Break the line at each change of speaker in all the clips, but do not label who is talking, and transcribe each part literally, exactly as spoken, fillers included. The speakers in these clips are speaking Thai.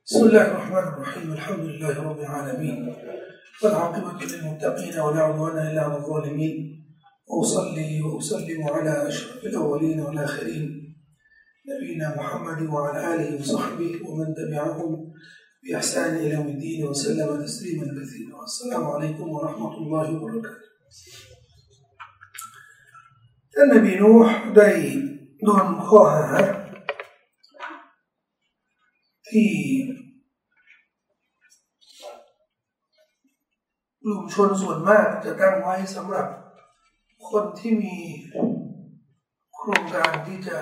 بسم الله الرحمن الرحيم الحمد لله رب العالمين والعاقبة للمتقين ولا عدوان إلا على الظالمين وأصلي وأسلم على أشرف الأولين والآخرين نبينا محمد وعلى آله وصحبه ومن تبعهم بإحسان إلى يوم الدين وسلم تسليما كثيرا. السلام عليكم ورحمة الله وبركاته. ท่านนบีนูห์ได้โดนข้อหาที่กลุ่มชนส่วนมากจะตั้งไว้สำหรับคนที่มีโครงการที่จะ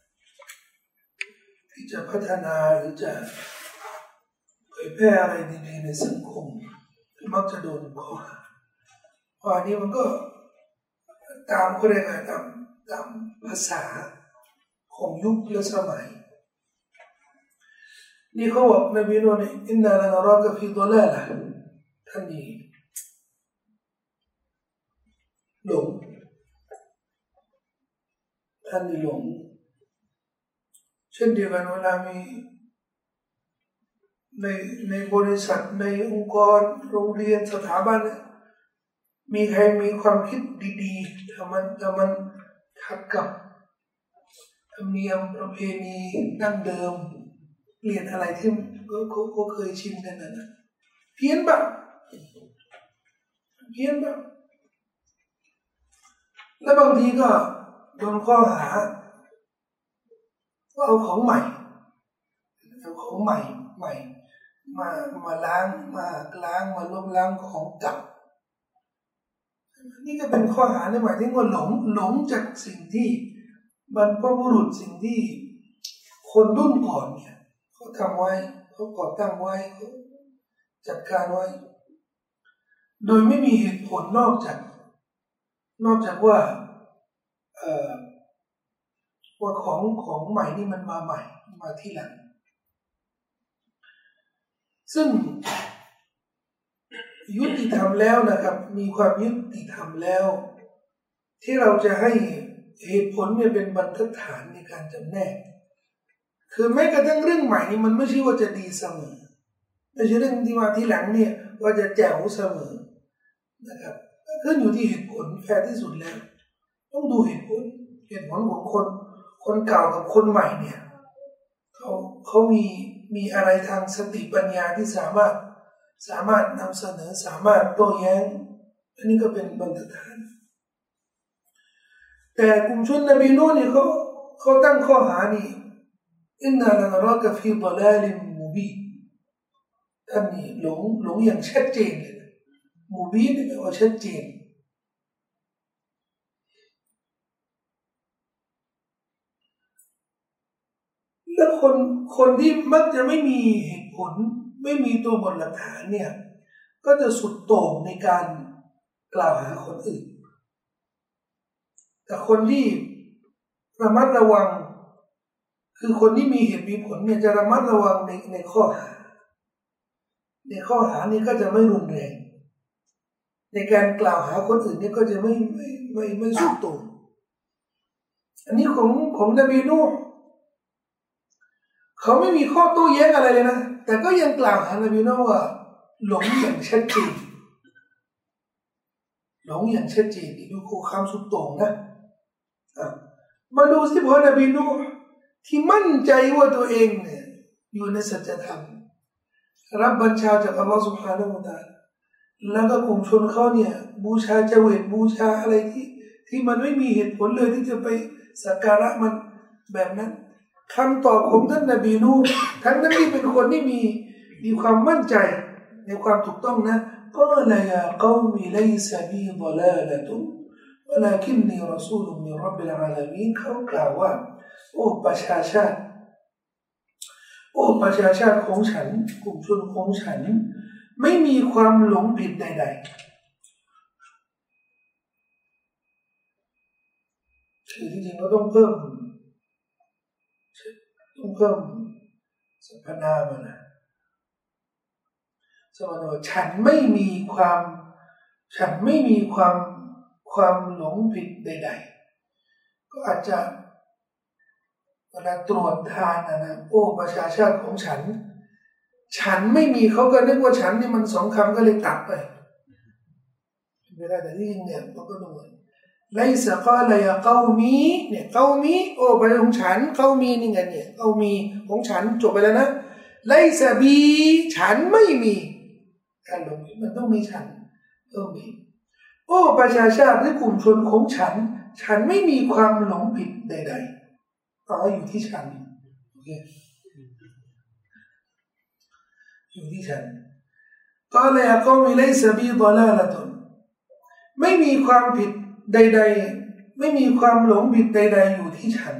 ที่จะพัฒนาหรือจะเผยแพร่อะไรดีๆในสังคมมักจะโดนข้อหาเพราะอันนี้มันก็ตามเขาเรียกอะไรตามตามภาษาของยุคและสมัยนี่เขาบอกนบีนูห์อินนาลานารากะฟีฎอลาละท่านนี้หลงท่านนี้หลงเช่นเดียวกันเวลามีในในบริษัทในองค์กรโรงเรียนสถาบันมีใครมีความคิดดีๆแต่มันแต่มันขัดกับธรรมเนียมประเพณีดั้งเดิมเปลี่ยนอะไรที่ก็ก็เคยชินกันนั่นนะเพี้ยนแบบเพี้ยนแบบแล้วบางทีก็โดนข้อหาว่าเอาของใหม่เอาของใหม่ใหม่มามาล้างมาล้างมาลบล้างของเก่านี่ก็เป็นข้อหาในหมายถึงว่าหลงหลงจากสิ่งที่บรรพบุรุษสิ่งที่คนรุ่นก่อนเนี่ยเขาทำไว้เขาก่อตั้งไว้เขาจัดการไว้โดยไม่มีเหตุผลนอกจากนอกจากว่าเอ่อว่าของของใหม่นี่มันมาใหม่มาที่หลังซึ่งยุติธรรมแล้วนะครับมีความยุติธรรมแล้วที่เราจะให้เหตุผลเนี่ยเป็นบรรทัดฐานในการจำแนกคือแม้กระทั่งเรื่องใหม่นี่มันไม่ใช่ว่าจะดีเสมอไม่ใช่เรื่องที่มาที่หลังเนี่ยว่าจะแจ๋วเสมอนะครับขึ้นอยู่ที่เหตุผลแท้ที่สุดแล้วต้องดูเหตุผลเหตุผลของคนคนเก่ากับคนใหม่เนี่ยเขาเขามีมีอะไรทางสติปัญญาที่สามารถสามารถนำเสนอสามารถโต้แย้งอันนี้ก็เป็นบรรทัดฐานแต่กลุ่มชนนบีนูห์นี่เขาเขาตั้งข้อหานี่อินนาลานารากะฟีฎอลาลิมมุบีนท่านนี่หลงหลงอย่างชัดเจนเลยนะมุบีนแปลว่าชัดเจนแล้วคนคนที่มักจะไม่มีเหตุผลไม่มีตัวบทหลักฐานเนี่ยก็จะสุดโต่งในการกล่าวหาคนอื่นแต่คนที่ระมัดระวังคือคนที่มีเหตุมีผลเนี่ยจะระมัดระวังในในข้อหาในข้อหานี้ก็จะไม่รุนแรงในการกล่าวหาคนอื่นนี่ก็จะไม่ไม่ไม่ไม่สุดโต่งอันนี้ของของนบีนูห์เขาไม่มีข้อโต้แย้งอะไรเลยนะแต่ก็ยังกล่าวหานบีนูห์ว่าหลงอย่างชัดเจนหลงอย่างชัดเจนนี่ดูข้อความสุดโต่งนะมาดูสิพอนบีนูห์ที่มั่นใจว่าตัวเองเนี่ยอยู่ในสัจธรรมรับบัญชาจากอัลลอฮฺ سبحانه และ تعالى แล้วก็กลุ่มชนเขาเนี่ยบูชาเจวิตบูชาอะไรที่ที่มันไม่มีเหตุผลเลยที่จะไปสักการะมันแบบนั้นคำตอบของท่านนบีนูห์ทั้งนั้นที่เป็นคนที่มีมีความมั่นใจในความถูกต้องนะก็ละยาเกามิลัยซะบีฎอลาละตุวะลากินนีรอซูลุมินร็อบบิลอาลามีนเขากล่าวว่าโอ้ประชาชาติโอ้ประชาชาติของฉันกลุ่มชนของฉันไม่มีความหลงผิดใดๆคือจริงๆเราต้องเพิ่มต้องเพิ่มสรรพนามนะสมมติว่าฉันไม่มีความฉันไม่มีความความหลงผิดใดๆก็อาจจะ เวลาตรวจทานนะนะโอ้ประชาชาติของฉันฉันไม่มีเขาก็นึกว่าฉันนี่มันสองคำก็เลยตัดไปไม่ได้แต่ที่จริงเนี่ยเราก็ต้องเหมือนไลซะกาลยาเกามีเนี่ยเกามีโอ้ประเด็นของฉันเกามีนี่ไงเนี่ยเกามีของฉันจบไปแล้วนะไลซะบีฉันไม่มีการหลงผิดมันต้องมีฉันต้องมีโอ้ประชาชาติหรือกลุ่มชนของฉันฉันไม่มีความหลงผิดใดๆต่ออยู่ที่ฉันโอเคอยู่ที่ฉันกาลยาเกามีไลซะบีฎอลาละตุนไม่มีความผิดใดๆไม่มีความหลงผิดใดๆอยู่ที่ฉัน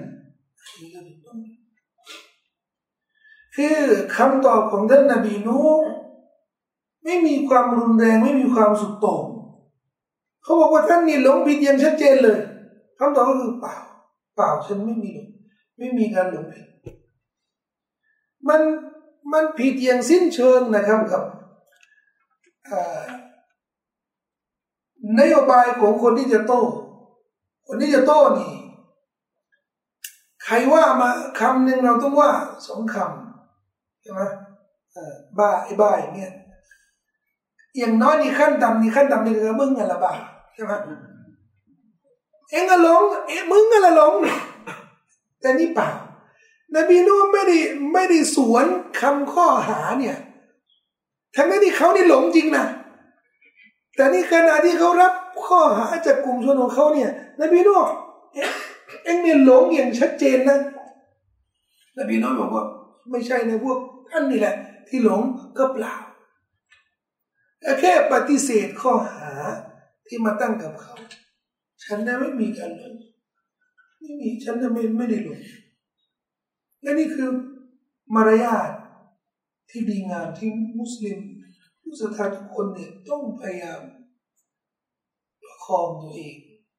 คือคำตอบของท่านนบีนูห์ไม่มีความรุนแรงไม่มีความสุดโต่งเขาบอกว่าท่านนี่หลงผิดอย่างชัดเจนเลยคำตอบก็คือเปล่าเปล่าฉันไม่มีหลงไม่มีการหลงผิดมันมันผิดอย่างสิ้นเชิงนะครับกับนโยบายของคนที่จะโต้คนที่จะโต้นี่ใครว่ามาคำหนึ่งเราต้องว่าสองคำใช่ไหมบ้าไอ้บ้าอย่างเงี้ยอย่างน้อยนี่ขั้นต่ำนี่ขั้นต่ำนี่คือมึงอะไรบ้าใช่ไหมเอ็งอะหลงเอ็งมึงอะไรหลงแต่นี่เปล่านบีนูห์ไม่ได้ไม่ได้สวนคำข้อหาเนี่ยทั้งนั้นที่เขานี่หลงจริงนะแต่นี่ขณะที่เขารับข้อหาจากกลุ่มชนของเขาเนี่ยนบีนูห์เอ็งเนี่ยหลงอย่างชัดเจนนะนบีนูห์บอกว่าไม่ใช่นะพวกท่านนี่แหละที่หลงก็เปล่าแค่ปฏิเสธข้อหาที่มาตั้งกับเขาฉันน่ะไม่มีการหลงไม่มีฉันน่ะไม่ไม่ได้หลงและนี่คือมารยาทที่ดีงามที่มุสลิมผู้ศรัทธาทุกคนเนี่ยต้องพยายามประคองตัวเอง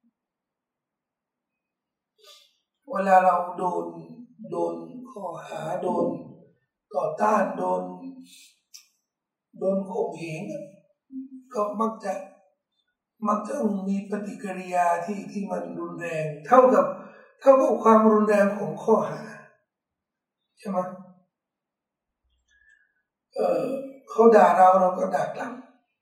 เวลาเราโดนโดนข้อหาโดนต่อต้านโดนโดนข่มเหงก็มักจะมักจะมีปฏิกิริยาที่ที่มันรุนแรงเท่ากับเท่ากับความรุนแรงของข้อหาใช่ไหมเออเขาด่าเราเราก็ด่ากลับ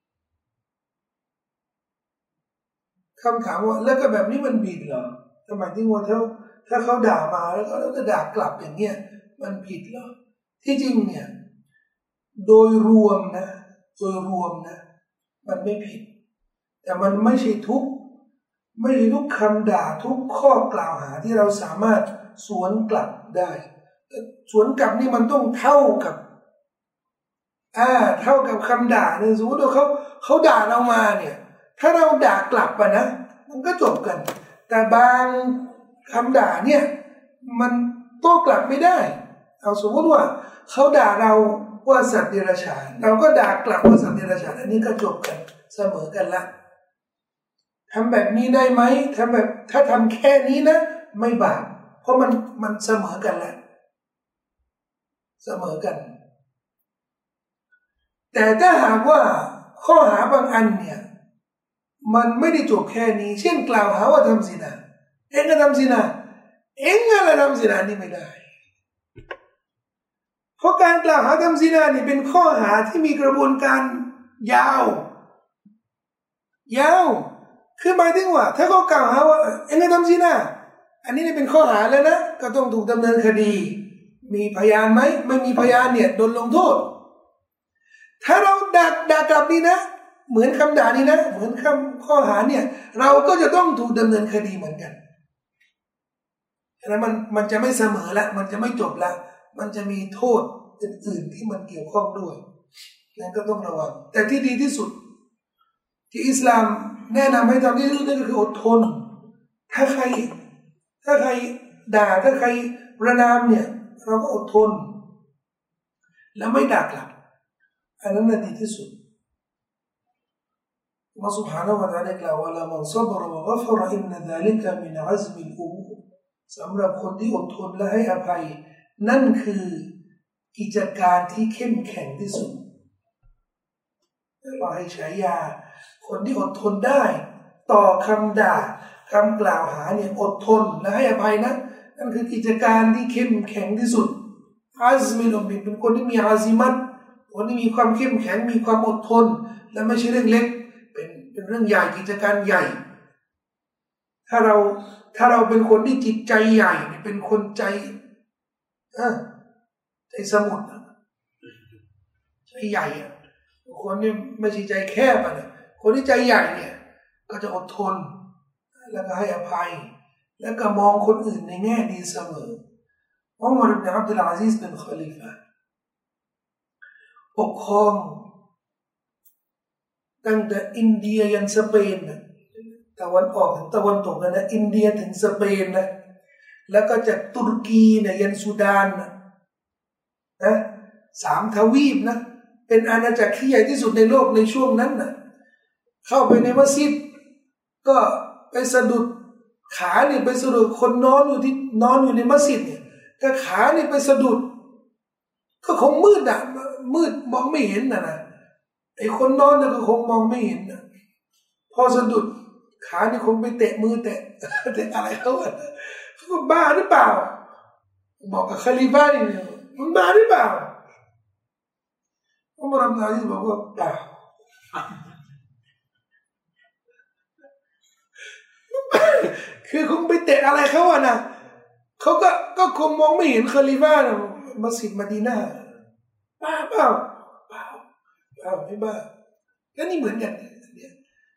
คำถามว่าแล้วก็แบบนี้มันผิดเหรอทำไมที่ว่าถ้าถ้าเขาด่ามาแล้วก็แล้วก็ด่ากลับอย่างเงี้ยมันผิดเหรอที่จริงเนี่ยโดยรวมนะโดยรวมนะมันไม่ผิดแต่มันไม่ใช่ทุกไม่ใช่ทุกคำด่าทุกข้อกล่าวหาที่เราสามารถสวนกลับได้สวนกลับนี่มันต้องเท่ากับอ่าเท่ากับคำด่าเนี่ยสมมติว่าเขาเขาด่าเรามาเนี่ยถ้าเราด่ากลับไปนะมันก็จบกันแต่บางคำด่าเนี่ยมันโต้กลับไม่ได้เอาสมมติว่าเขาด่าเราว่าสัตว์เดรัจฉานเราก็ด่ากลับว่าสัตว์เดรัจฉานอันนี้ก็จบกันเสมอกันละทำแบบนี้ได้ไหมทำแบบถ้าทำแค่นี้นะไม่บาปเพราะมันมันเสมอกันแล้วเสมอกันแต่ถ้าหากว่าข้อหาบางอันเนี่ยมันไม่ได้จบแค่นี้เช่นกล่าวหาว่าทำซินาเอ็งก็ทำซินาเอ็งอะไรทำซินานี่ไม่ได้เพราะการกล่าวหาทำซินานี่เป็นข้อหาที่มีกระบวนการยาวยาวคือหมายถึงว่าถ้าเขากล่าวหาว่าเอ็งก็ทำซินาอันนี้เนี่ยเป็นข้อหาแล้วนะก็ต้องถูกดำเนินคดีมีพยานไหมไม่มีพยานเนี่ยโดนลงโทษถ้าเราด่าด่ากลับนี่นะเหมือนคำด่านี่นะเหมือนคำข้อหาเนี่ยเราก็จะต้องถูกดำเนินคดีเหมือนกันฉะนั้นมันมันจะไม่เสมอละมันจะไม่จบละมันจะมีโทษอื่นๆที่มันเกี่ยวข้องด้วยนั้นก็ต้องระวังแต่ที่ดีที่สุดที่อิสลามแนะนำให้ทำที่สุดนั่นก็คืออดทนถ้าใครถ้าใครด่าถ้าใครประนามเนี่ยเราก็อดทนแล้วไม่ด่ากลับอันนั้นน่ะดีที่สุดอัลลอฮฺ سبحانه และ تعالى กล่าวว่าละมันซับรวะกัฟรอินนะซาลิกะมินอัซมิลอุมูรสำหรับคนที่อดทนและให้อภัยนั่นคือกิจการที่เข้มแข็งที่สุดเราให้ฉายาคนที่อดทนได้ต่อคำด่าคำกล่าวหาเนี่ยอดทนและให้อภัยนะนั่นคือกิจการที่เข้มแข็งที่สุดอัซมิลอุมูรเป็นคนที่มีอาซิมัตคนที่มีความเข้มแข็งมีความอดทนและไม่ใช่เรื่องเล็กเป็นเป็นเรื่องใหญ่กิจการใหญ่ถ้าเราถ้าเราเป็นคนที่จิตใจใหญ่เป็นคนใจอ่ะใจสมุทรใจใหญ่อ่ะคนนี้ไม่ใช่ใจแคบอ่ะคนที่ใจใหญ่เนี่ยก็จะอดทนแล้วก็ให้อภัยแล้วก็มองคนอื่นในแง่ดีเสมออุมัร อิบนุ อับดุลอาซิซเป็นคอลิฟะห์ปกครองตั้งแต่อินเดียยันสเปนนะตะวันออกถึงตะวันตกนะอินเดียถึงสเปนนะแล้วก็จากตุรกีนะยันซูดานนะนะสามทวีปนะเป็นอาณาจักรที่ใหญ่ที่สุดในโลกในช่วงนั้นนะเข้าไปในมัสยิดก็ไปสะดุดขาเนี่ยไปสะดุดคนนอนอยู่ที่นอนอยู่ในมัสยิดเนี่ยก็ขาเนี่ยไปสะดุดก็คงมืดอ่ะมืดมองไม่เห็นนะนะไอ้คนนอนเนี่ยก็คงมองไม่เห็นนะพอสะดุดขานี่คงไปเตะมือเตะเตะอะไรเขาอ่ะเขาก็บ้าหรือเปล่าบอกกับคาลิฟะนี่มันบ้าหรือเปล่าอุมัร อิบนุ อาซิซบอกว่าเปล่าคือคงไปเตะอะไรเขาอ่ะนะเขาก็ก็คงมองไม่เห็นคาลิฟะนะมัสยิดมะดีนะห์บ้าเปล่าเปล่าเปล่าไม่บ้าแล้วนี่เหมือนกันเนี่ย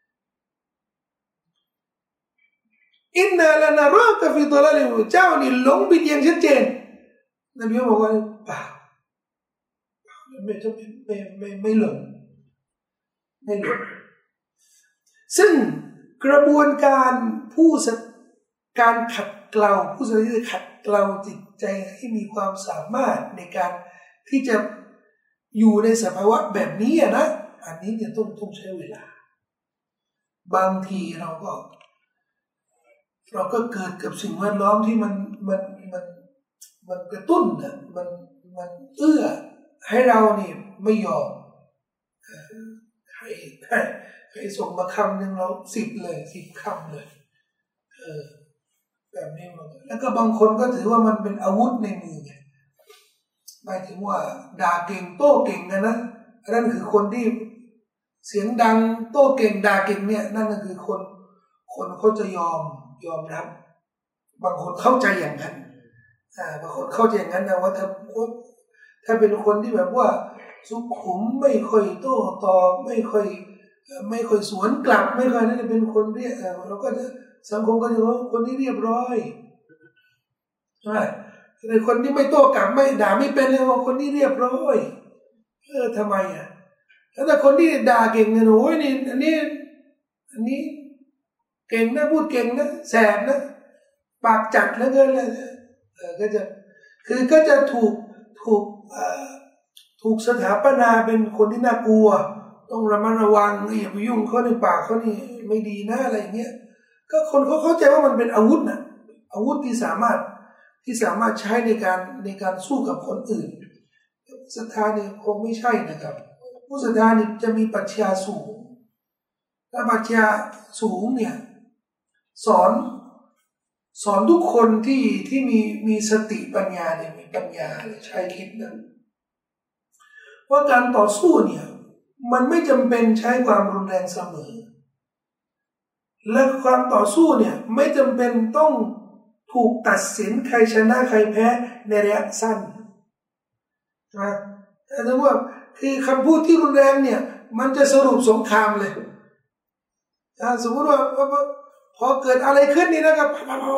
อินนาลานารอกะฟิฎลาลิวเจ้านี่หลงผิดอย่างชัดเจนนบีบอกว่าเปล่าไม่ไม่ไม่ไม่หลงไม่หลงซึ่งกระบวนการผู้การขัดเกลาผู้ศรัทธาขัดเกลาจิตใจให้มีความสามารถในการที่จะอยู่ในสภาวะแบบนี้นะอันนี้จะต้องต้องใช้เวลาบางทีเราก็เราก็เกิดกับสิ่งแวดล้อมที่มันมันมันมันกระตุ้นนะมันมันเอื้อให้เรานี่ไม่ยอมใครใครใครส่งมาคำหนึ่งเราสิบเลยสิบคำเลยเออแบบนี้มันแล้วก็บางคนก็ถือว่ามันเป็นอาวุธในมือไงหมายถึงว่าด่าเก่งโต้เก่งนะนะนั่นคือคนที่เสียงดังโต้เก่งด่าเก่งเนี่ยนั่นก็คือคนคนเขาจะยอมยอมรับบางคนเข้าใจอย่างนั้นอ่าบางคนเข้าใจอย่างนั้นนะว่าถ้าถ้าเป็นคนที่แบบว่าสุขุมไม่ค่อยโต้ตอบไม่ค่อยไม่ค่อยสวนกลับไม่ค่อยนั่นจะเป็นคนเรียบเราก็จะสังคมก็จะว่าคนที่เรียบร้อยใช่ไหมแต่คนที่ไม่โต้กลับไม่ด่าไม่เป็นเลยว่าคนที่เรียบร้อยเออทำไมอ่ะแล้วแต่คนที่ด่าเก่งเนี่ยโอ้ยนี่อันนี้อันนี้เก่งนะพูดเก่งนะแสบนะปากจัดแล้วเกินเลยเออก็จะคือก็จะถูกถูกเอ่อถูกสถาปนาเป็นคนที่น่ากลัวต้องระมัดระวังอย่าไปยุ่งเขาในปากเขานี่ไม่ดีนะอะไรอย่างเงี้ยก็คนเขาเข้าใจว่ามันเป็นอาวุธนะอาวุธที่สามารถที่สามารถใช้ในการในการสู้กับคนอื่นศรัทธาเนี่ยคงไม่ใช่นะครับผู้ศรัทธาเนี่ยจะมีปรัชญาสูงและปรัชญาสูงเนี่ยสอนสอนทุกคนที่ที่มีมีสติปัญญาเนี่ยมีปัญญาใช้คิดนะว่าการต่อสู้เนี่ยมันไม่จำเป็นใช้ความรุนแรงเสมอและความต่อสู้เนี่ยไม่จำเป็นต้องถูกตัดสินใครชนะใครแพ้ในระยะสั้นนะแต่ว่าคือคำพูดที่รุนแรงเนี่ยมันจะสรุปสงครามเลยสมมติว่าพอเกิดอะไรขึ้นนี่นะครับ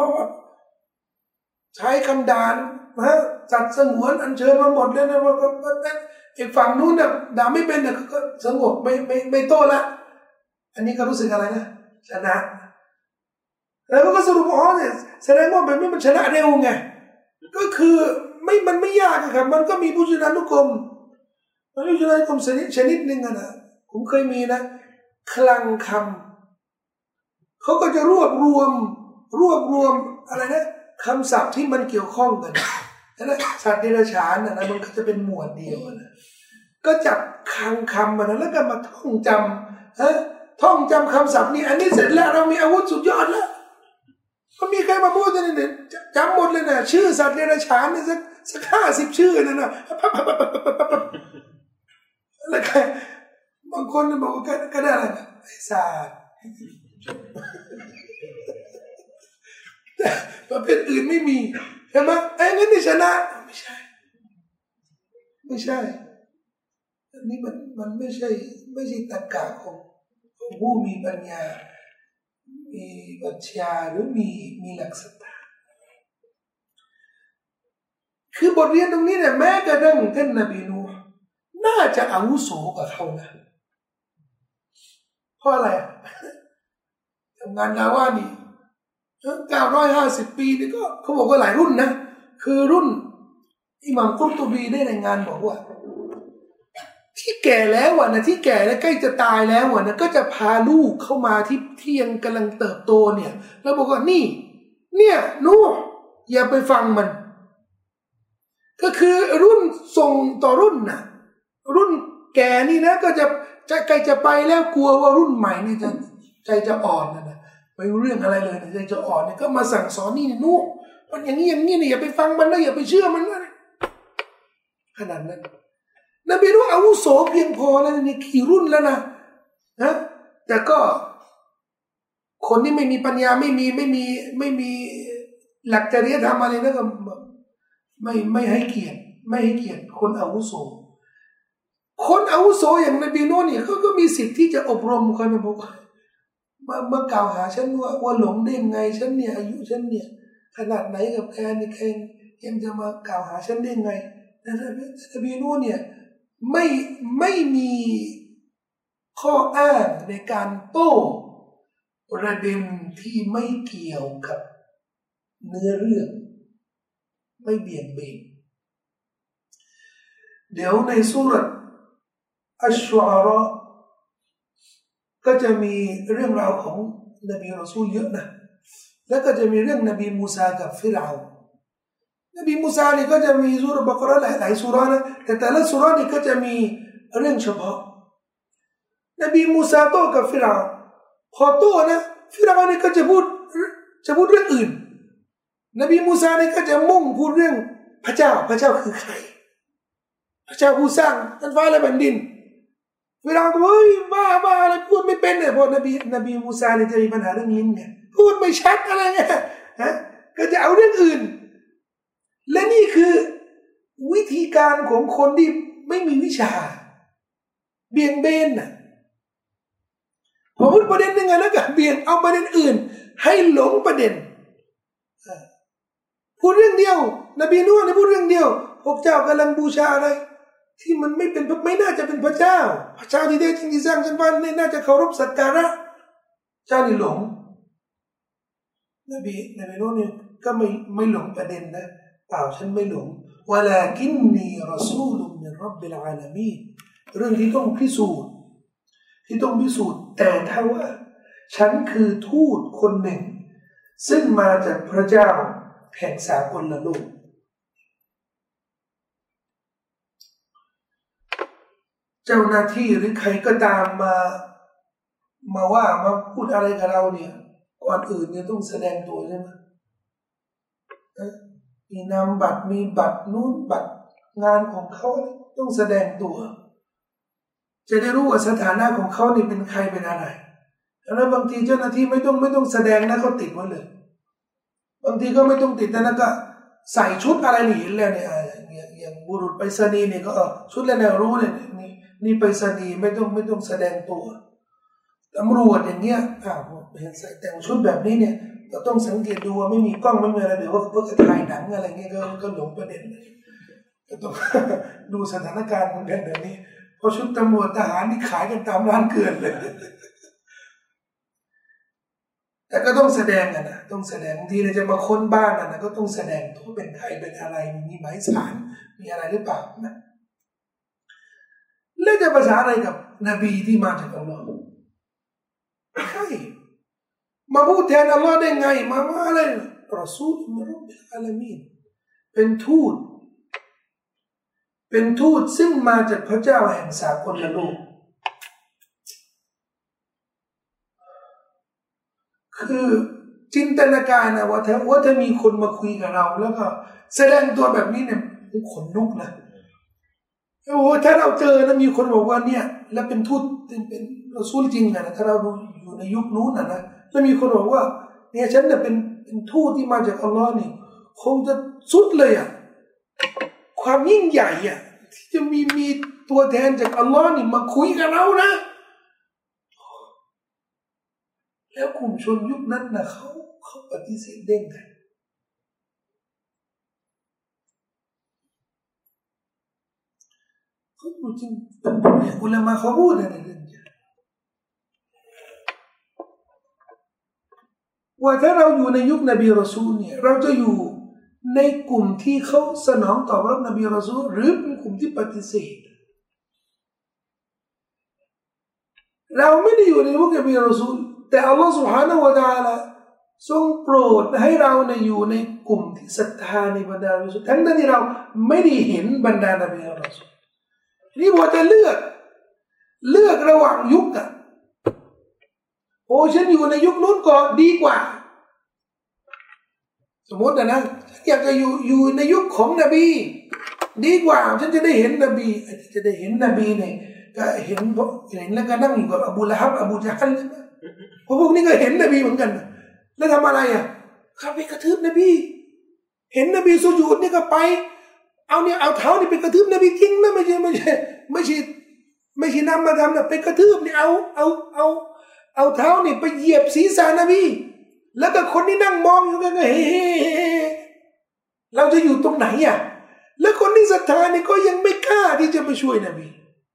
ใช้คำด่านะจัดสงวนอัญเชิญมาหมดเลยนะว่าไอ้ฝั่งนู้นน่ะด่าไม่เป็นน่ะก็สงบไม่ไม่ไม่โต้ละอันนี้ก็รู้สึกอะไรนะชนะแล้วก็สรุปอ๋อเนี่ยแสดงว่าแบบนี้มันชนะเร็วไงก็คือไม่มันไม่ยากครับมันก็มีผู้ชนะนุกรมผู้ชนะนุกรมชนิดชนิดหนึ่งนะผมเคยมีนะคลังคำเขาก็จะรวบรวมรวบรวมอะไรนะคำศัพท์ที่มันเกี่ยวข้องกันนะสัตว์เดรัจฉานนะนะมันก็จะเป็นหมวดเดียวนะก็จับคลังคำมานะแล้วก็มาท่องจำฮะท่องจำคำศัพท์นี้อันนี้เสร็จแล้วเรามีอาวุธสุดยอดแล้วก็มีใครมาพูดเนี่ยเนี่ยจำหมดเลยนะชื่อสัตว์เดรัจฉานเนี่ยสักสักห้าสิบชื่อนั่นนะแต่ใครบางคนบอกว่าก็ได้อะไรไอ้ศาสตร์แต่ประเภทอื่นไม่มีใช่ไหมไอ้งั้นนี่ชนะไม่ใช่ไม่ใช่อันนี้มันมันไม่ใช่ไม่ใช่ตรรกะของของผู้มีปัญญามีปรัชญาหรือมีมีหลักศรัทธาคือบทเรียนตรงนี้เนี่ยแม้กระทั่งท่านนบีนูห์น่าจะอาวุโสกว่าเขานะเพราะอะไรทำงานดาว่านี่เก้าร้อยห้าสิบปีนี่ก็เขาบอกว่าหลายรุ่นนะคือรุ่นอิหม่ามกุรตุบีได้รายงานบอกว่าที่แก่แล้วอ่ะนะที่แก่แล้วใกล้จะตายแล้วอ่ะนะก็จะพาลูกเข้ามาที่ที่ยังกำลังเติบโตเนี่ยแล้วบอกว่านี่เนี่ยนูห์อย่าไปฟังมันก็คือรุ่นส่งต่อรุ่นน่ะรุ่นแก่นี่นะก็จะจะใกล้จะไปแล้วกลัวว่ารุ่นใหม่นี่จะใจจะอ่อนนะนะไม่รู้เรื่องอะไรเลยใจจะอ่อนเนี่ยก็มาสั่งสอนนี่นูห์มันอย่างนี้อย่างนี้เนี่ยอย่าไปฟังมันนะอย่าไปเชื่อมันนะขนาดนั้นนบีนูห์อาวุโสเพียงพอแล้วนี่กี่รุ่นแล้วนะนะแต่ก็คนที่ไม่มีปัญญาไม่มีไม่มีไม่มีหลักจริยธรรมอะไรนะก็ไม่ไม่ให้เกียรติไม่ให้เกียรติคนอาวุโสคนอาวุโสอย่างนบีนูห์เนี่ยเขาก็มีสิทธิ์ที่จะอบรมคนนะบอกมาเมื่อกล่าวหาฉันว่าว่าหลงได้ยังไงฉันเนี่ยอายุฉันเนี่ยขนาดไหนกับแกนี่แกยังจะมากล่าวหาฉันได้ยังไงแต่นบีนูห์เนี่ยไม่ไม่มีข้ออ้างในการโต้ประเด็นที่ไม่เกี่ยวกับเนื้อเรื่องไม่เบี่ยงเบนเดี๋ยวในซูเราะห์อัชชุอาเราะห์ก็จะมีเรื่องราวของนบีรอซูลเยอะนะแล้วก็จะมีเรื่องนบีมูซากับฟิรเอาน์นบีมูซานี่ก็จะมีซูเราะห์บักเราะห์หลายๆซูเราะห์นะแต่แต่ละซูเราะห์นี่ก็จะมีเรื่องเฉพาะนบีมูซาโต้กับฟิรเอาน์พอโต้นะฟิรเอาน์นี่ก็จะพูดจะพูดเรื่องอื่นนบีมูซานี่ก็จะมุ่งพูดเรื่องพระเจ้าพระเจ้าคือใครพระเจ้าผู้สร้างชั้นฟ้าและแผ่นดินฟิรเอาน์ก็เฮ้ยบ้าบ้าอะไรพูดไม่เป็นเนี่ยพอนบีนบีมูซาเนี่ยจะมีปัญหาเรื่องลิ้นเนี่ยพูดไม่ชัดอะไรเงี้ยฮะก็จะเอาเรื่องอื่นและนี่คือวิธีการของคนที่ไม่มีวิชาเบี่ยงเบนน่ะพอพูดประเด็นหนึ่งแล้วก็เบี่ยงเอาประเด็นอื่นให้หลงประเด็นพูดเรื่องเดียวนบีนูห์เนี่ยพูดเรื่องเดียวพวกเจ้ากำลังบูชาอะไรที่มันไม่เป็นไม่น่าจะเป็นพระเจ้าพระเจ้าที่แท้จริงที่สร้างชั้นฟ้านี่น่าจะเคารพสักการะเจ้านี่หลงนบีนบีนูห์เนี่ยก็ไม่ไม่หลงประเด็นนะเปล่าฉันไม่หลงวะลากินนีรอซูลุมินร็อบบิลอาลามีนเรื่องที่ต้องพิสูจน์ที่ต้องพิสูจน์แต่ถ้าว่าฉันคือทูตคนหนึ่งซึ่งมาจากพระเจ้าแห่งสากลโลกเจ้าหน้าที่หรือใครก็ตามมามาว่ามาพูดอะไรกับเราเนี่ยก่อนอื่นเนี่ยต้องแสดงตัวใช่ไหมมีนามบัตรมีบัตรนู้นบัตรงานของเขาต้องแสดงตัวจะได้รู้ว่าสถานะของเขานี่เป็นใครเป็นอะไรแล้วบางทีเจ้าหน้าที่ไม่ต้องไม่ต้องแสดงนะเขาติดไว้เลยบางทีก็ไม่ต้องติดนะก็ใส่ชุดอะไรนี่เห็นแล้วเนี่ยอย่างอย่างบุรุษไปรษณีย์เนี่ยก็เออชุดแล้วเนี่ยรู้เลยนี่นี่ไปรษณีย์ไม่ต้องไม่ต้องแสดงตัวตำรวจอย่างเงี้ยอ้าวเห็นใส่แต่งชุดแบบนี้เนี่ยก็ต้องสังเกตดูว่าไม่มีกล้องไม่มีอะไรเดี๋ยวว่าเพื่อถ่ายหนังอะไรเงี้ยก็ก็หลงประเด็นก็ต้องดูสถานการณ์เหมือนกันแบบนี้เพราะชุดตำรวจทหารนี่ขายกันตามร้านเกลื่อนเลยแต่ก็ต้องแสดงกันนะต้องแสดงบางทีเราจะมาค้นบ้านนะก็ต้องแสดงตัวเป็นใครเป็นอะไรมีหมายสารมีอะไรหรือเปล่านะแล้วจะภาษาอะไรกับนบีที่มาจากอัลลอฮ์ใช่มาพูดแทนอัลลอฮ์ได้ไงมาว่าอะไรรอซูลมิรบิลอาลามีนเป็นทูตเป็นทูตซึ่งมาจากพระเจ้าแห่งสากลโลกคือจินตนาการนะว่าถ้าว่าถ้ามีคนมาคุยกับเราแล้วก็แสดงตัวแบบนี้เนี่ยขนลุกนะโอ้ถ้าเราเจอนะมีคนบอกว่าเนี่ยแล้วเป็นทูตเป็นรอซูลจริงนะถ้าเราดูอยู่ในยุคนู้นนะนะแล้วมีคนบอกว่าเนี่ยฉันเนี่ยเป็นเป็นทูตที่มาจากอัลลอฮ์นี่คงจะสุดเลยอ่ะความยิ่งใหญ่อ่ะที่จะมีมีตัวแทนจากอัลลอฮ์นี่มาคุยกับเรานะแล้วกลุ่มชนยุคนั้นนะเขาเขาปฏิเสธเด้งกันเขาพูดจริงเนี่ยอุลามะเขาพูดในเรื่องนี้ว่าถ้าเราอยู่ในยุคนบีรอซูลเนี่ยเราจะอยู่ในกลุ่มที่เขาสนองตอบรับนบีรอซูลหรือเป็นกลุ่มที่ปฏิเสธเราไม่ได้อยู่ในยุคนบีรอซูลแต่อัลลอฮฺ سبحانه และ تعالى ทรงโปรดให้เราในอยู่ในกลุ่มที่ศรัทธาในบรรดานบีรอซูลทั้งที่เราไม่ได้เห็นบรรดานบีรอซูลนี่พอจะเลือกเลือกระหว่างยุคอะโอ้ฉันอยู่ในยุคนู้นก่อนดีกว่าสมมตินะนะอยากจะอยู่อยู่ในยุคของนบีดีกว่าฉันจะได้เห็นนบีจะได้เห็นนบีเนี่ยก็เห็นเห็นแล้วก็นั่งอยู่กับอบูละฮับอบูญะฮัลเพราะพวกนี้ก็เห็นนบีเหมือนกันแล้วทำอะไรอ่ะเข้าไปกระทืบนบีเห็นนบีสุญูดนี่ก็ไปเอาเนี่ยเอาเท้านี่ไปกระทืบนบีจริงนะไม่ใช่ไม่ใช่ไม่ใช่ไม่ใช่นำมาทำนะไปกระทืบนี่เอาเอาเอาเอาเท้านี่ไปเหยียบศีรษะนบีแล้วก็คนที่นั่งมองอยู่กันก็เฮ้เราจะอยู่ตรงไหนอ่ะแล้วคนที่ศรัทธานี่ก็ยังไม่กล้าที่จะไปช่วยนบี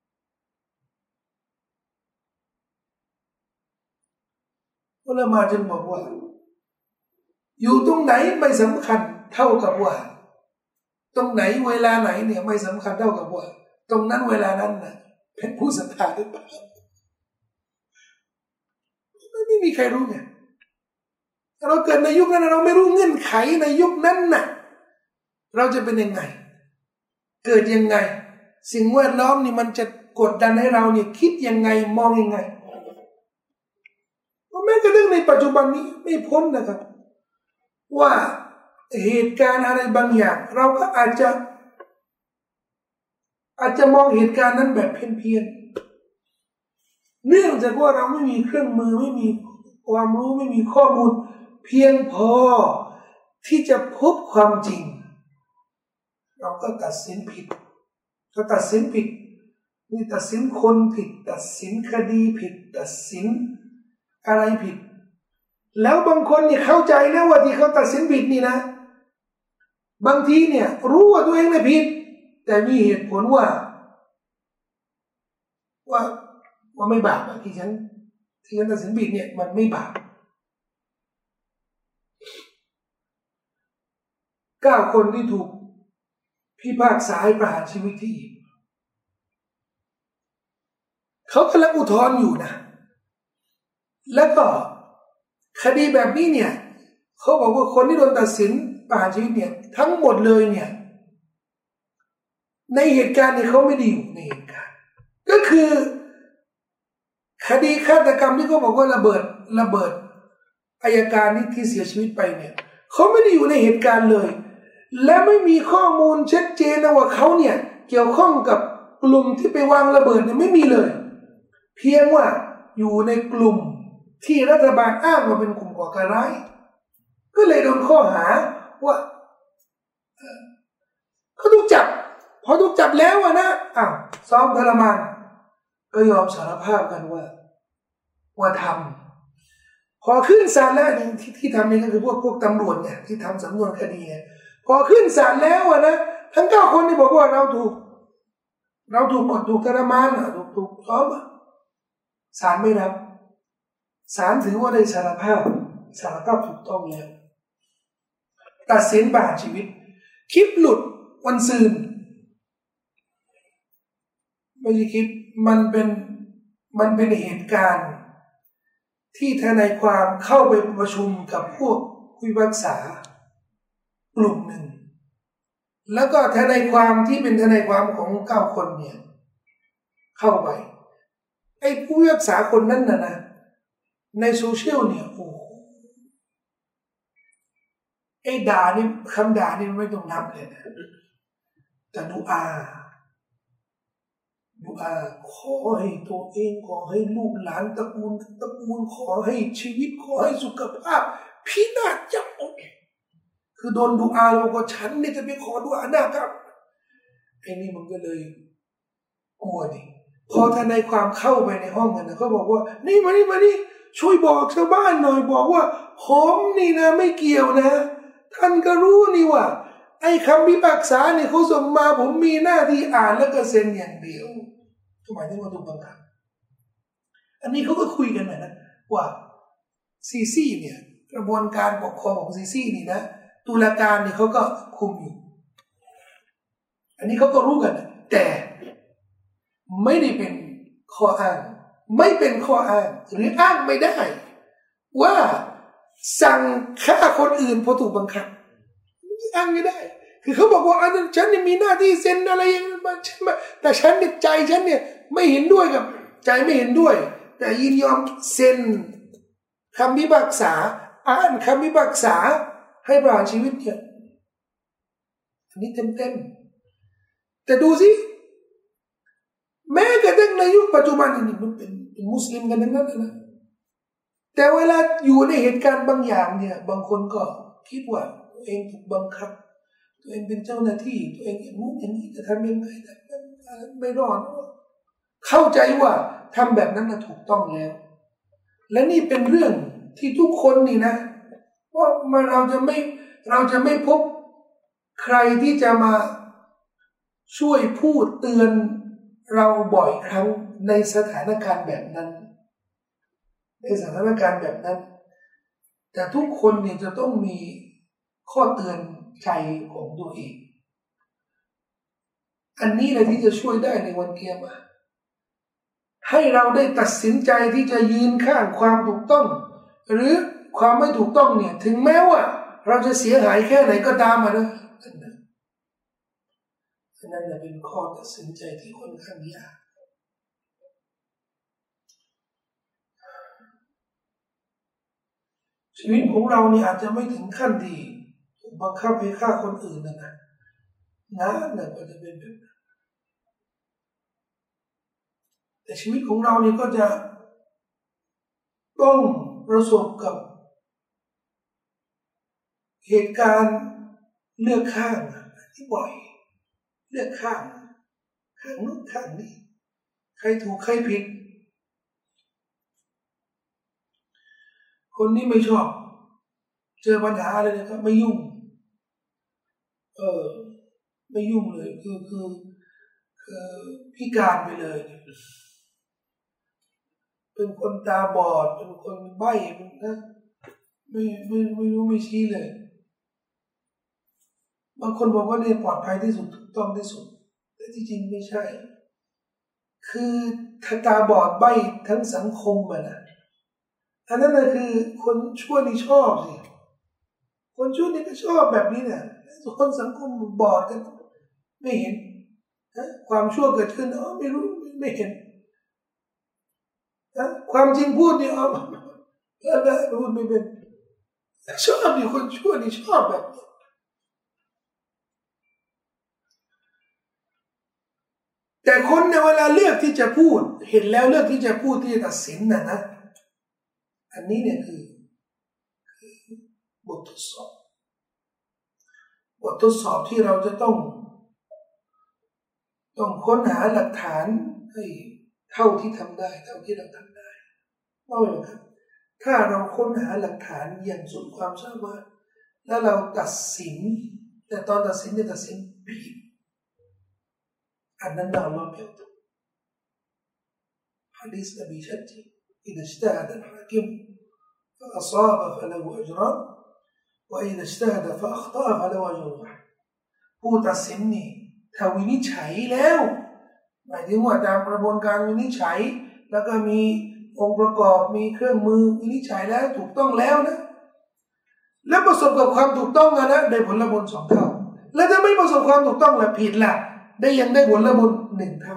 อุลามะจึงบอกว่าอยู่ตรงไหนไม่สำคัญเท่ากับว่าตรงไหนเวลาไหนเนี่ยไม่สำคัญเท่ากับว่าตรงนั้นเวลานั้นนะเป็นผู้ศรัทธาหรือเปล่าไม่มีใครรู้ไงเราเกิดในยุคนั้นเราไม่รู้เงื่อนไขในยุคนั้นน่ะเราจะเป็นยังไงเกิดยังไงสิ่งแวดล้อมนี่มันจะกดดันให้เราเนี่ยคิดยังไงมองยังไงเพราะแม้กระทั่งในปัจจุบันนี้ไม่พ้นนะครับว่าเหตุการณ์อะไรบางอย่างเราก็อาจจะอาจจะมองเหตุการณ์นั้นแบบเพี้ยนๆเนื่องจากว่าเราไม่มีเครื่องมือไม่มีความรู้ไม่มีข้อมูลเพียงพอที่จะพบความจริงเราก็ตัดสินผิดถ้าตัดสินผิดนี่ตัดสินคนผิดตัดสินคดีผิดตัดสินอะไรผิดแล้วบางคนเนี่ยเข้าใจนะว่าที่เขาตัดสินผิดนี่นะบางทีเนี่ยรู้ว่าตัวเองไม่ผิดแต่มีเหตุผลว่าว่าว่าไม่บาปที่ฉันที่ฉันตัดสินผิดเนี่ยมันไม่บาปเก้าคนที่ถูกพิพากษาให้ประหารชีวิตที่อีกเขากำลังอุทธรณ์อยู่นะแล้วก็คดีแบบนี้เนี่ยเขาบอกว่าคนที่โดนตัดสินประหารชีวิตเนี่ยทั้งหมดเลยเนี่ยในเหตุการณ์เนี่ยเขาไม่ได้อยู่ในเหตุการณ์ก็คือคดีฆาตกรรมที่เขาบอกว่าระเบิดระเบิดอัยการนี่ที่เสียชีวิตไปเนี่ยเขาไม่ได้อยู่ในเหตุการณ์เลยและไม่มีข้อมูลชัดเจนนะว่าเขาเนี่ยเกี่ยวข้องกับกลุ่มที่ไปวางระเบิดเนี่ยไม่มีเลยเพียงว่าอยู่ในกลุ่มที่รัฐบาลอ้างว่าเป็นกลุ่มก่อการร้ายก็เลยโดนข้อหาว่าเขาถูกจับพอถูกจับแล้วอะนะอ้าวซ้อมทรมานก็ยอมสารภาพกันว่าว่าทำพอขึ้นศาลแล้วที่ที่ทำนี่ก็คือพวกพวกตำรวจเนี่ยที่ทำสำนวนคดีเนี่ยพอขึ้นศาลแล้วอะนะทั้งเก้าคนนี่บอกว่าเราถูกเราถูกกดถูกทรมานอะถูกถูกซ้อมศาลไม่รับศาลถือว่าได้สารภาพสารภาพถูกต้องแล้วตัดสินประหารชีวิตคลิปหลุดวันซืนไม่ใช่คลิปมันเป็นมันเป็นเหตุการณ์ที่ทนายความเข้าไปประชุมกับพวกผู้พิพากษากลุ่มหนึ่งแล้วก็ทนายความที่เป็นทนายความของเก้าคนเนี่ยเข้าไปไอ้ผู้พิพากษาคนนั้นน่ะนะในโซเชียลเนี่ยโอ้ไอ้ด่านี่คำด่านี่ไม่ต้องนับเลยนะแต่ดูอาดุอาขอให้ตัวเองขอให้ลูกหลานตระกูลตระกูลขอให้ชีวิตขอให้สุขภาพพินาศยับคือโดนดุอาแล้วก็ฉันนี่จะไปขอดุอาหน้าครับไอ้นี่มันก็เลยกลัวดิพอทนายความเข้าไปในห้องกันนะเขาบอกว่านี่มานี่มานี่ช่วยบอกชาวบ้านหน่อยบอกว่าผมนี่นะไม่เกี่ยวนะท่านก็รู้นี่ว่าไอ้คำพิพากษาเนี่ยเขาส่งมาผมมีหน้าที่อ่านแล้วก็เซ็นอย่างเดียวหมายถึงว่าถูกบังคับอันนี้เขาก็คุยกันนะว่าซีซีเนี่ยกระบวนการปกครองของซีซีนี่นะตุลาการเนี่ยเขาก็คุมอยู่อันนี้เขาก็รู้กันแต่ไม่ได้เป็นข้ออ้างไม่เป็นข้ออ้างหรืออ้างไม่ได้ว่าสั่งฆ่าคนอื่นเพราะถูกบังคับอ้างไม่ได้คือเขาบอกว่าอันนั้นฉันเนี่ยมีหน้าที่เซ็นอะไรอย่างนั้นฉันแต่ฉันเนี่ยใจฉันเนี่ยไม่เห็นด้วยกับใจไม่เห็นด้วยแต่ยินยอมเซ็นคำพิพากษาอ่านคำพิพากษาให้ประหารชีวิตเนี่ยอันนี้เต็มๆแต่ดูสิแม้กระทั่งในยุคปัจจุบันนี่มันเป็นเป็นมุสลิมกันทั้งนั้นนะแต่เวลาอยู่ในเหตุการณ์บางอย่างเนี่ยบางคนก็คิดว่าตัวเองถูกบังคับตัวเองเป็นเจ้าหน้าที่ตัวเองอย่างนู้นอย่างนี้จะทำยังไงไม่รอดเข้าใจว่าทำแบบนั้นน่ะถูกต้องแล้วและนี่เป็นเรื่องที่ทุกคนนี่นะว่ามันเราจะไม่เราจะไม่พบใครที่จะมาช่วยพูดเตือนเราบ่อยครั้งในสถานการณ์แบบนั้นในสถานการณ์แบบนั้นแต่ทุกคนเนี่ยจะต้องมีข้อเตือนใจของตัวเองอันนี้แหละที่จะช่วยได้ในวันเกียรติให้เราได้ตัดสินใจที่จะยืนข้างความถูกต้องหรือความไม่ถูกต้องเนี่ยถึงแม้ว่าเราจะเสียหายแค่ไหนก็ตามมานะอันนั้นอันนั้นจะเป็นข้อตัดสินใจที่ค่อนข้างยากชีวิตของเราเนี่ยอาจจะไม่ถึงขั้นที่ถูกบังคับให้ฆ่าคนอื่นนะนะนะนะก็จะเป็นแบบนั้นแต่ชีวิตของเราเนี่ยก็จะต้องประสบกับเหตุการณ์เลือกข้างที่บ่อยเลือกข้างข้างนู้นข้างนี้ใครถูกใครผิดคนนี้ไม่ชอบเจอปัญหาอะไรเนี่ยก็ไม่ยุ่งเออไม่ยุ่งเลยคือคือคือพิการไปเลยเป็นคนตาบอดเป็นคนใบ้เป็นนะไม่ไม่ไม่รู้ไม่ชี้เลยบางคนบอกว่าเนี่ยปลอดภัยที่สุดถูกต้องที่สุดแต่ที่จริงไม่ใช่คือถ้าตาบอดใบ้ทั้งสังคมมันนะอันนั้นนะคือคนชั่วนี่ชอบสิคนชั่วนี่ก็ชอบแบบนี้เนี่ยคนสังคมบอดกันไม่เห็นนะความชั่วเกิดขึ้นอ๋อไม่รู้ไม่เห็นนะความจริงพูดนี่อ๋อแล้วแล้วพูดไม่เป็นชอบดิคนชั่วนี่ชอบแบบนี้แต่คนในเวลาเลือกที่จะพูดเห็นแล้วเลือกที่จะพูดที่จะตัดสินน่ะนะอันนี้เนี่ยคือบททดสอบบททดสอบที่เราจะต้องต้องค้นหาหลักฐานให้เท่าที่ทำได้เท่าที่เราทำได้ว่าไงครับถ้าเราค้นหาหลักฐานอย่างสุดความสามารถแล้วเราตัดสินแต่ตอนตัดสินเนี่ยตัดสินผิดอันนั้นเราไม่เอาตัวฮะดีษนบีชัดเจนإذا اجتهد الحاكم فأصاب فله أجران وإذا اجتهد فأخطأ فله أجر واحد ผู้ตัดสินนี่ถ้าวินิจฉัยแล้วหมายถึงว่าตามกระบวนการวินิจฉัยแล้วก็มีองค์ประกอบมีเครื่องมือวินิจฉัยแล้วถูกต้องแล้วนะแล้วประสบกับความถูกต้องนะได้ผลบุญสองเท่าแล้วถ้าไม่ประสบความถูกต้องละผิดละได้ยังได้ผลบุญหนึ่งเท่า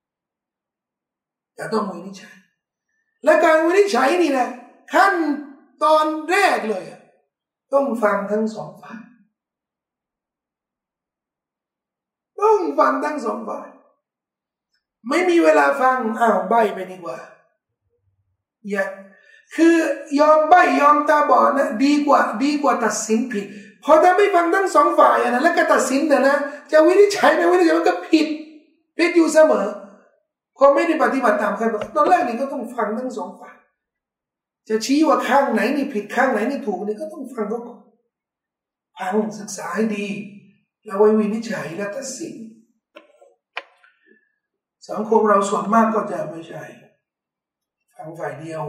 แต่ต้องวินิจฉัยและการวินิจฉัยนี่นะขั้นตอนแรกเลยต้องฟังทั้งสองฝ่ายต้องฟังทั้งสองฝ่ายไม่มีเวลาฟังอ้าวใบไปดีกว่าอย่าคือยอมใบยอมตาบอดนะดีกว่าดีกว่าตัดสินผิดพอถ้าไม่ฟังทั้งสองฝ่ายนะแล้วก็ตัดสินนะนะจะวินิจฉัยไม่วินิจฉัยมันก็ผิดผิดอยู่เสมอพอไม่ได้ปฏิบัติตามขั้นตอนตอนแรกนี่ก็ต้องฟังทั้งสองฝ่ายจะชี้ว่าข้างไหนนี่ผิดข้างไหนนี่ถูกนี่ก็ต้องฟังเขาก่อนฟังศึกษาให้ดีแล้วไว้วินิจฉัยและตัดสินสังคมเราส่วนมากก็จะไม่ใช่ฟังฝ่ายเดียว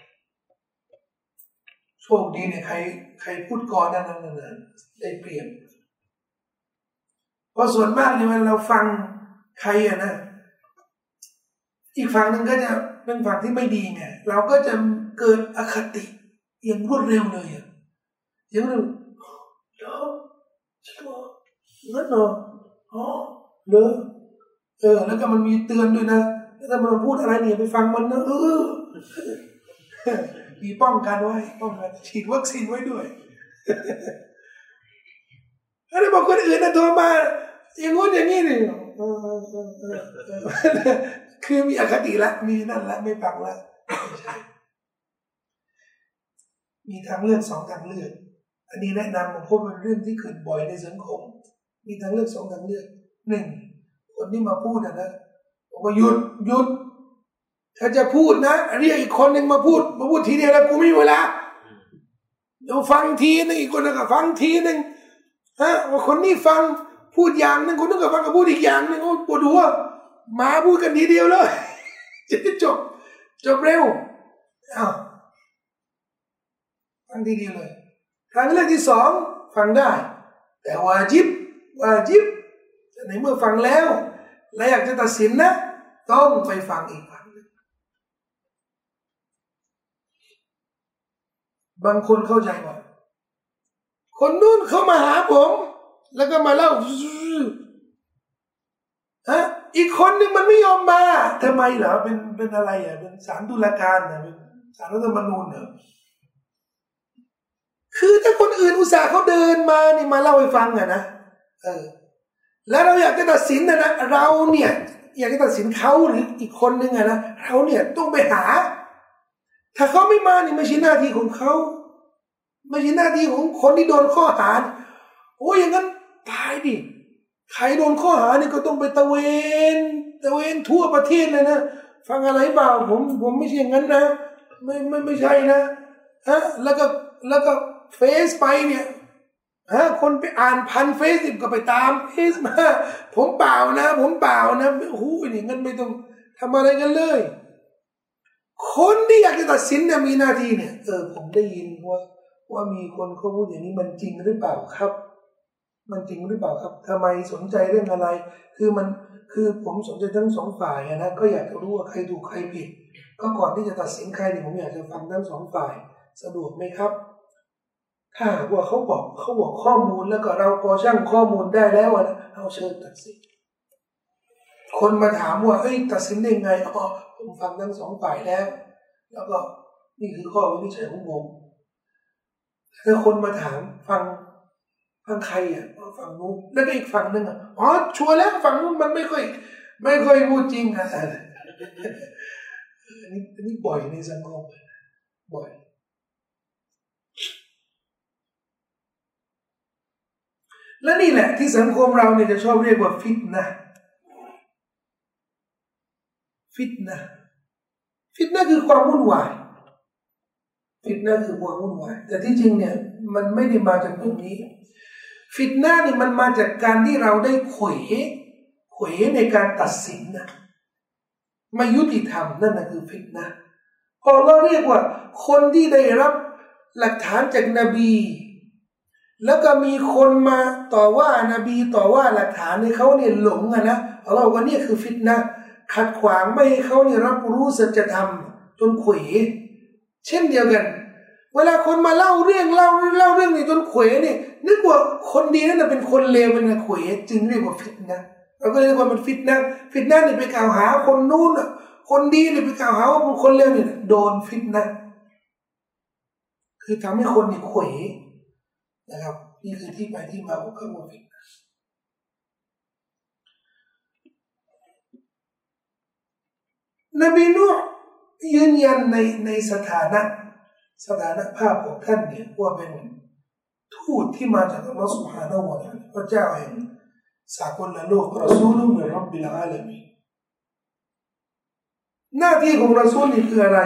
โชคดีเนี่ยใครใครพูดก่อนนั่นนั่นนั่นได้เปรียบเพราะส่วนมากเนี่ยมันเราฟังใครอะนะอีกฝั่งหนึ่งก็จะเป็นฝั่งที่ไม่ดีไงเราก็จะเกิดอคติอย่างรวดเร็วเลยอะอย่างรวดเร็วเดี๋ยวจริงเหรองั้นเหรออ๋อเด้อเออแล้วก็มันมีเตือนด้วยนะถ้ามันพูดอะไรเนี่ยไปฟังมันนะเออมีป้องกันไว้ป้องกันฉีดวัคซีนไว้ด้วยแล้วบอกคนอื่นนะโทรมาอย่างงู้นอย่างนี้นี่คือมีอคติละมีนั่นละไม่ฟังละมีทางเลือกสองทางเลือกอันนี้แนะนำผมเพราะเป็นเรื่องที่เกิดบ่อยในสังคมมีทางเลือกสองทางเลือกหนึ่งคนที่มาพูดนะนะบอกว่าหยุดหยุดถ้าจะพูดนะเรียกอีกคนหนึ่งมาพูดมาพูดทีเดียวแล้วกูไม่มีเวลาเดี๋ยวฟังทีนึงอีกคนนึงก็ฟังทีนึงฮะว่าคนนี้ฟังพูดอย่างนึงคนนึงก็ฟังก็พูดอีกอย่างนึงโอ้ปวดหัวมาพูดกันทีเดียวเลยจะจบจบเร็วอ้าวฟังทีเดียวเลยทางเลือกที่สองฟังได้แต่วาญิบวาญิบในเมื่อฟังแล้วและอยากจะตัดสินนะต้องไปฟังอีกฝั่งนึงบางคนเข้าใจว่าคนนู้นเขามาหาผมแล้วก็มาเล่าฮะอีกคนนึงมันไม่ยอมมาทำไมเหรอเป็นเป็นอะไรอ่ะเป็นศาลตุลาการนะเป็นศาลรัฐธรรมนูญเหรอคือถ้าคนอื่นอุตส่าห์เขาเดินมานี่มาเล่าให้ฟังอ่ะนะเออแล้วเราอยากจะตัดสินนะนะเราเนี่ยอยากจะตัดสินเขาหรืออีกคนนึงอะนะเราเนี่ยต้องไปหาถ้าเขาไม่มานี่ไม่ใช่หน้าที่ของเขาไม่ใช่หน้าที่ของคนที่โดนข้อหาโอ้ยอย่างนั้นตายดิใครโดนข้อหานี่ก็ต้องไปตะเวนตะเวนทั่วประเทศเลยนะฟังอะไรเปล่าผมผมไม่ใช่อย่างนั้นนะไม่ไม่ไม่ใช่นะฮะแล้วก็แล้วก็เฟซไปเนี่ยฮะคนไปอ่านพันเฟซก็ไปตามเฟซมาผมเปล่านะผมเปล่านะโอ้โหอย่างนั้นไม่ต้องทำอะไรกันเลยคนที่อยากจะตัดสินเนี่ยมีหน้าที่เนี่ยเออผมได้ยินว่าว่ามีคนเขาพูดอย่างนี้มันจริงหรือเปล่าครับมันจริงหรือเปล่าครับทำไมสนใจเรื่องอะไรคือมันคือผมสนใจทั้งสองฝ่ายนะก็อยากจะรู้ว่าใครถูกใครผิดก็ก่อนที่จะตัดสินใครเนี่ยผมอยากจะฟังทั้งสองฝ่ายสะดวกไหมครับถ้าว่าเขาบอกเขาบอกข้อมูลแล้วก็เราพอชั่งข้อมูลได้แล้วนะเอาเชิญตัดสินคนมาถามว่าเอ้ยตัดสินได้ไงอ๋อผมฟังทั้งสองฝ่ายแล้วแล้วก็นี่คือข้อวินิจฉัยของผมถ้าคนมาถามฟังฟังใครอ่ะฝั่งนู้นแล้วก็อีกฝั่งนึงอ่ะอ๋อชัวร์แล้วฝั่งนู้นมันไม่ค่อยไม่ค่อยพูดจริงอ่ะอันนี้อันนี้บ่อยในสังคมบ่อยและนี่แหละที่สังคมเราเนี่ยจะชอบเรียกว่าฟิตนะฟิตนะฟิตนะคือความวุ่นวายฟิตนะคือความวุ่นวายแต่ที่จริงเนี่ยมันไม่ได้มาจากตรงนี้ฟิตนะนี่มันมาจากการที่เราได้เขวเขวในการตัดสินนะไม่ยุติธรรมนั่นนะคือฟิตนะพอเราเรียกว่าคนที่ได้รับหลักฐานจากนบีแล้วก็มีคนมาต่อว่านบีต่อว่าหลักฐานในเขาเนี่ยหลงอะนะเราว่านี่คือฟิตนะขัดขวางไม่ให้เขาเนี่ยรับรู้สัจธรรมจนเขวเช่นเดียวกันเวลาคนมาเล่าเรื่องเล่าเล่าเรื่องนี้จนเขวเนี่ยนึกว่าคนดีนั่นเป็นคนเลวเป็นเขวจึงเรียกว่าฟิตนะเราก็เรียกว่ามันฟิตนะฟิตนะเนี่ยไปกล่าวหาคนนู้นอ่ะคนดีเนี่ยไปกล่าวหาว่าคนเลวเนี่ยโดนฟิตนะคือทำให้คนเนี่ยเขวนะครับนี่คือที่ไปที่มาของคำว่าฟิตนะนบีนูห์ยืนยันในในสถานะสถานะภาพของท่านเนี่ยว่าเป็นทูตที่มาจากอัลลอฮฺ سبحانه และ تعالى พระเจ้าแห่งสากลโลกรอซูลุมินร็อบบิลอาลามีนหน้าที่ของรอซูลนี่คืออะไร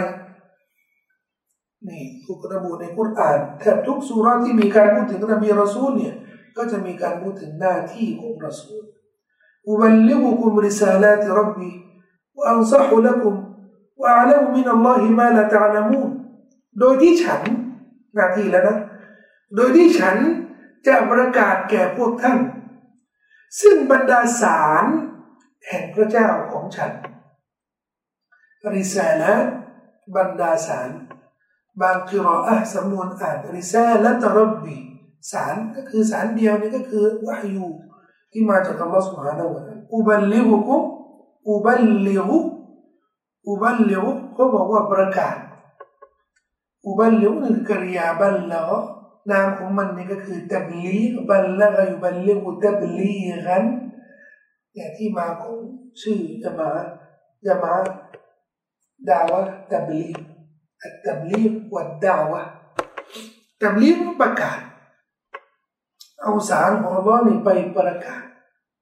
นี่ถูกระบุในกุรอานแทบทุกซูเราะห์ที่มีการพูดถึงนบีรอซูลเนี่ยก็จะมีการพูดถึงหน้าที่ของรอซูลอุบัลลิกุกุมริซาลาติร็อบบีวะอันซะฮุละกุมวะอะลัมมินัลลอฮิมาลาตะอ์ละมูนโดยที่ฉันหน้าที่แล้วนะโดยที่ฉันจะประกาศแก่พวกท่านซึ่งบรรดาสารแห่งพระเจ้าของฉันริซาละบรรดาสารบางกิรออะห์สำนวนอ่านริซาละตร็อบบีสารก็คือสารเดียวนี่ก็คือวะฮยูที่มาจากอัลลอฮฺ سبحانه และ تعالى อุบัลลิกุกุมอุบัลลิกุอุบัลลิกุเขาบอกว่าประกาศอุบัลลิกุนี่คือกริยาบัลละกนามของมันนี่ก็คือตับลีกบัลละกยุบัลลิกุตับลีกันเนี่ยที่มาของชื่อจะมาจะมาดาวะตับลีกตับลีกวัดดาวะตับลีกประกาศเอาสารของอัลลอฮ์นี่ไปประกาศ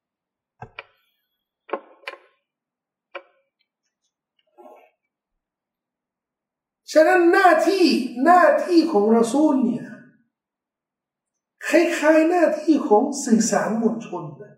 ฉะนั้นหน้าที่หน้าที่ของรอซูลเนี่ยคล้ายๆหน้าที่ของสื่อสารมวลชนนะ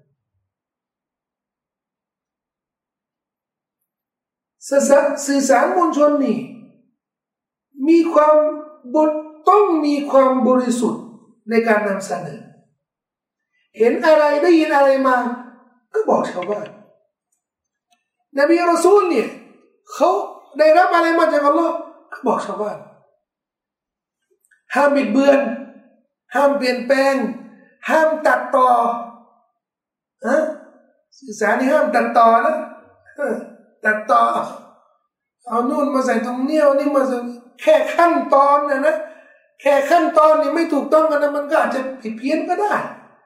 สื่อสารสื่อสารมวลชนนี่มีความบทต้องมีความบริสุทธิ์ในการนำเสนอเห็นอะไรได้ยินอะไรมาก็บอกชาวบ้านนบีรอซูลเนี่ยเขาได้รับอะไรมาจากอัลลอฮ์ก็บอกชาวบ้านห้ามบิดเบือนห้ามเปลี่ยนแปลงห้ามตัดต่อฮะสื่อสารนี่ห้ามตัดต่อนะตัดต่อเอานู่นมาใส่ตรงนี้เอานี่มาใส่แค่ขั้นตอนนะนะแค่ขั้นตอนนี่ไม่ถูกต้องกันนะมันก็อาจจะผิดเพี้ยนก็ได้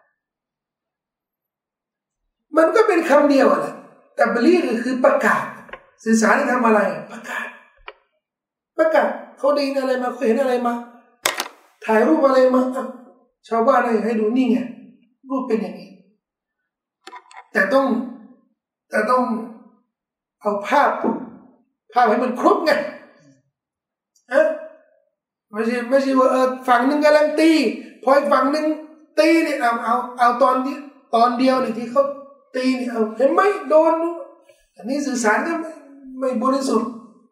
มันก็เป็นคำเดียวแหละแต่บลีก็คือประกาศสื่อสารนี่ทำอะไรประกาศประกาศเขาได้ยินอะไรมาเขาเห็นอะไรมาถ่ายรูปอะไรมาชาวบ้านให้ดูนี่ไงรูปเป็นอย่างนี้แต่ต้องแต่ต้องเอาภาพภาพให้มันครบไงฮะไม่ใช่ไม่ใช่ว่าเออฝั่งหนึ่งกำลังตีพออีกฝั่งหนึ่งตีเนี่ยเอาเอาเอาตอนนี้ตอนเดียวนี่ที่เขาตีนี่เอาเห็นไหมโดนอันนี้สื่อสารก็ไม่ไม่บริสุทธิ์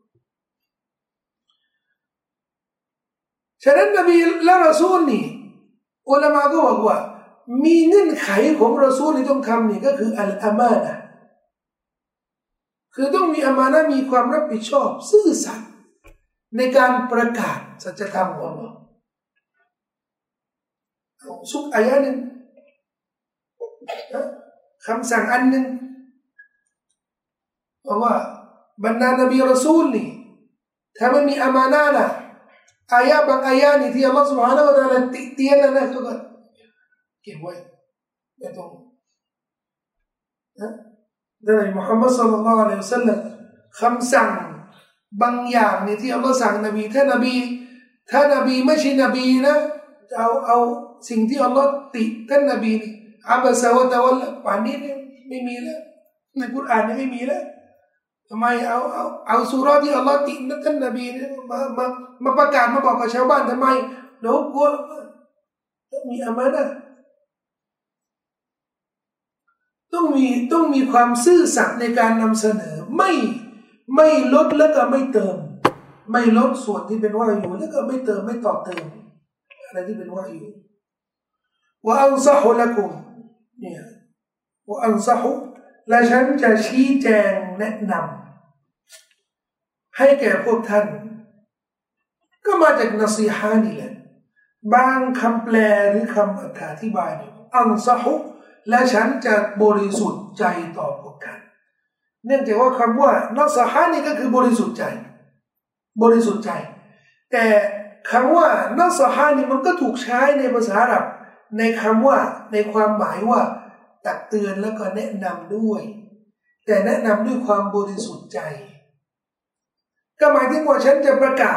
ฉะนั้นนบีและรอซูลนี่อุลามะก็บอกว่ามีเงื่อนไขของรอซูลที่ต้องทำนี่ก็คืออัลอามานะห์คือต้องมีอามานะห์มีความรับผิดชอบซื่อสัตย์ในการประกาศสัจธรรมของอัลเลาะห์สุกอายะหนึ่งคำสั่งอันหนึ่งบอกว่าบรรดานบีรอซูลนี่ถ้าไม่มีอามานะห์ล่ะอายะบางอายะนี่ที่อัลลอฮฺ سبحانه และ تعالى ติเตียนนะก็เก็บไว้ไม่ต้องนะท่านมุฮัมมัดศ็อลลัลลอฮุอะลัยฮิวะซัลลัมคำสั่งบางอย่างนี่ที่อัลลอฮฺสั่งนบีถ้านบีถ้านบีไม่ใช่นบีนะเอาเอาสิ่งที่อัลลอฮฺติท่านนบีนี่อับซะวะตะวัลละป่านนี้ไม่มีแล้วในกุรอานไม่มีแล้วทำไมเอาเอาเอาสุราที่อัลลอฮฺตินัท่านนบีเนี่ยมามามาประกาศมาบอกกับชาวบ้านทำไมเดี๋ยวกลัวต้องมีอามานะห์ต้องมีต้องมีความซื่อสัตย์ในการนำเสนอไม่ไม่ลดแล้วก็ไม่เติมไม่ลดส่วนที่เป็นวะยูแล้วก็ไม่เติมไม่ต่อเติมอะไรที่เป็นวะยูว่าอันซะฮุละกุมเนี่ยว่าอันซะฮุและฉันจะชี้แจงแนะนำให้แก่พวกท่านก็มาจากนัซีฮานี่แหละบางคำแปลหรือคำอธิบายเนี่ยอันซะฮุและฉันจะบริสุทธิ์ใจต่อพวกท่านเนื่องจากว่าคำว่านัซฮานี่ก็คือบริสุทธิ์ใจบริสุทธิ์ใจแต่คำว่านัซฮานี่มันก็ถูกใช้ในภาษาอาหรับในคำว่าในความหมายว่าตักเตือนแล้วก็แนะนำด้วยแต่แนะนำด้วยความบริสุทธิ์ใจก็หมายถึงว่าฉันจะประกาศ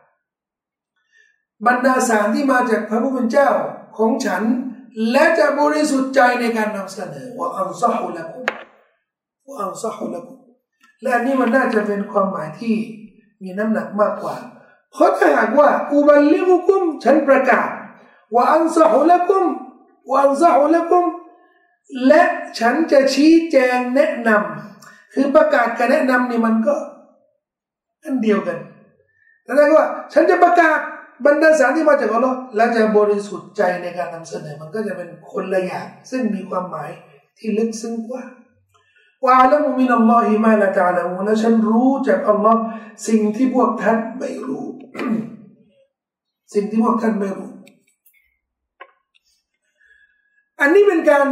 บรรดาสารที่มาจากพระผู้เป็นเจ้าของฉันและจะบริสุทธิ์ใจในการนำเสนอว่าอัลซะฮุละกุมว่าอัลซะฮุละกุมและอันนี้มันน่าจะเป็นความหมายที่มีน้ำหนักมากกว่าเพราะถ้าหากว่าอุบัลลิกุกุมฉันประกาศว่าอัลซะฮุละกุมว่าอัลซะฮุละกุมและฉันจะชี้แจงแนะนำคือประกาศกับแนะนำนี่มันก็อันเดียวกันแต่ถ้าว่าฉันจะประกาศบรรดาสารที่มาจากอัลลอฮ์และจะบริสุทธิ์ใจในการนำเสนอมันก็จะเป็นคนละอย่างซึ่งมีความหมายที่ลึกซึ้งกว่าว่าอัลลอฮ์มินัลลอฮิมาละตะอาลาและฉันรู้จากอัลลอฮ์สิ่งที่พวกท่านไม่รู้ สิ่งที่พวกท่านไม่รู้อันนี้เป็นการ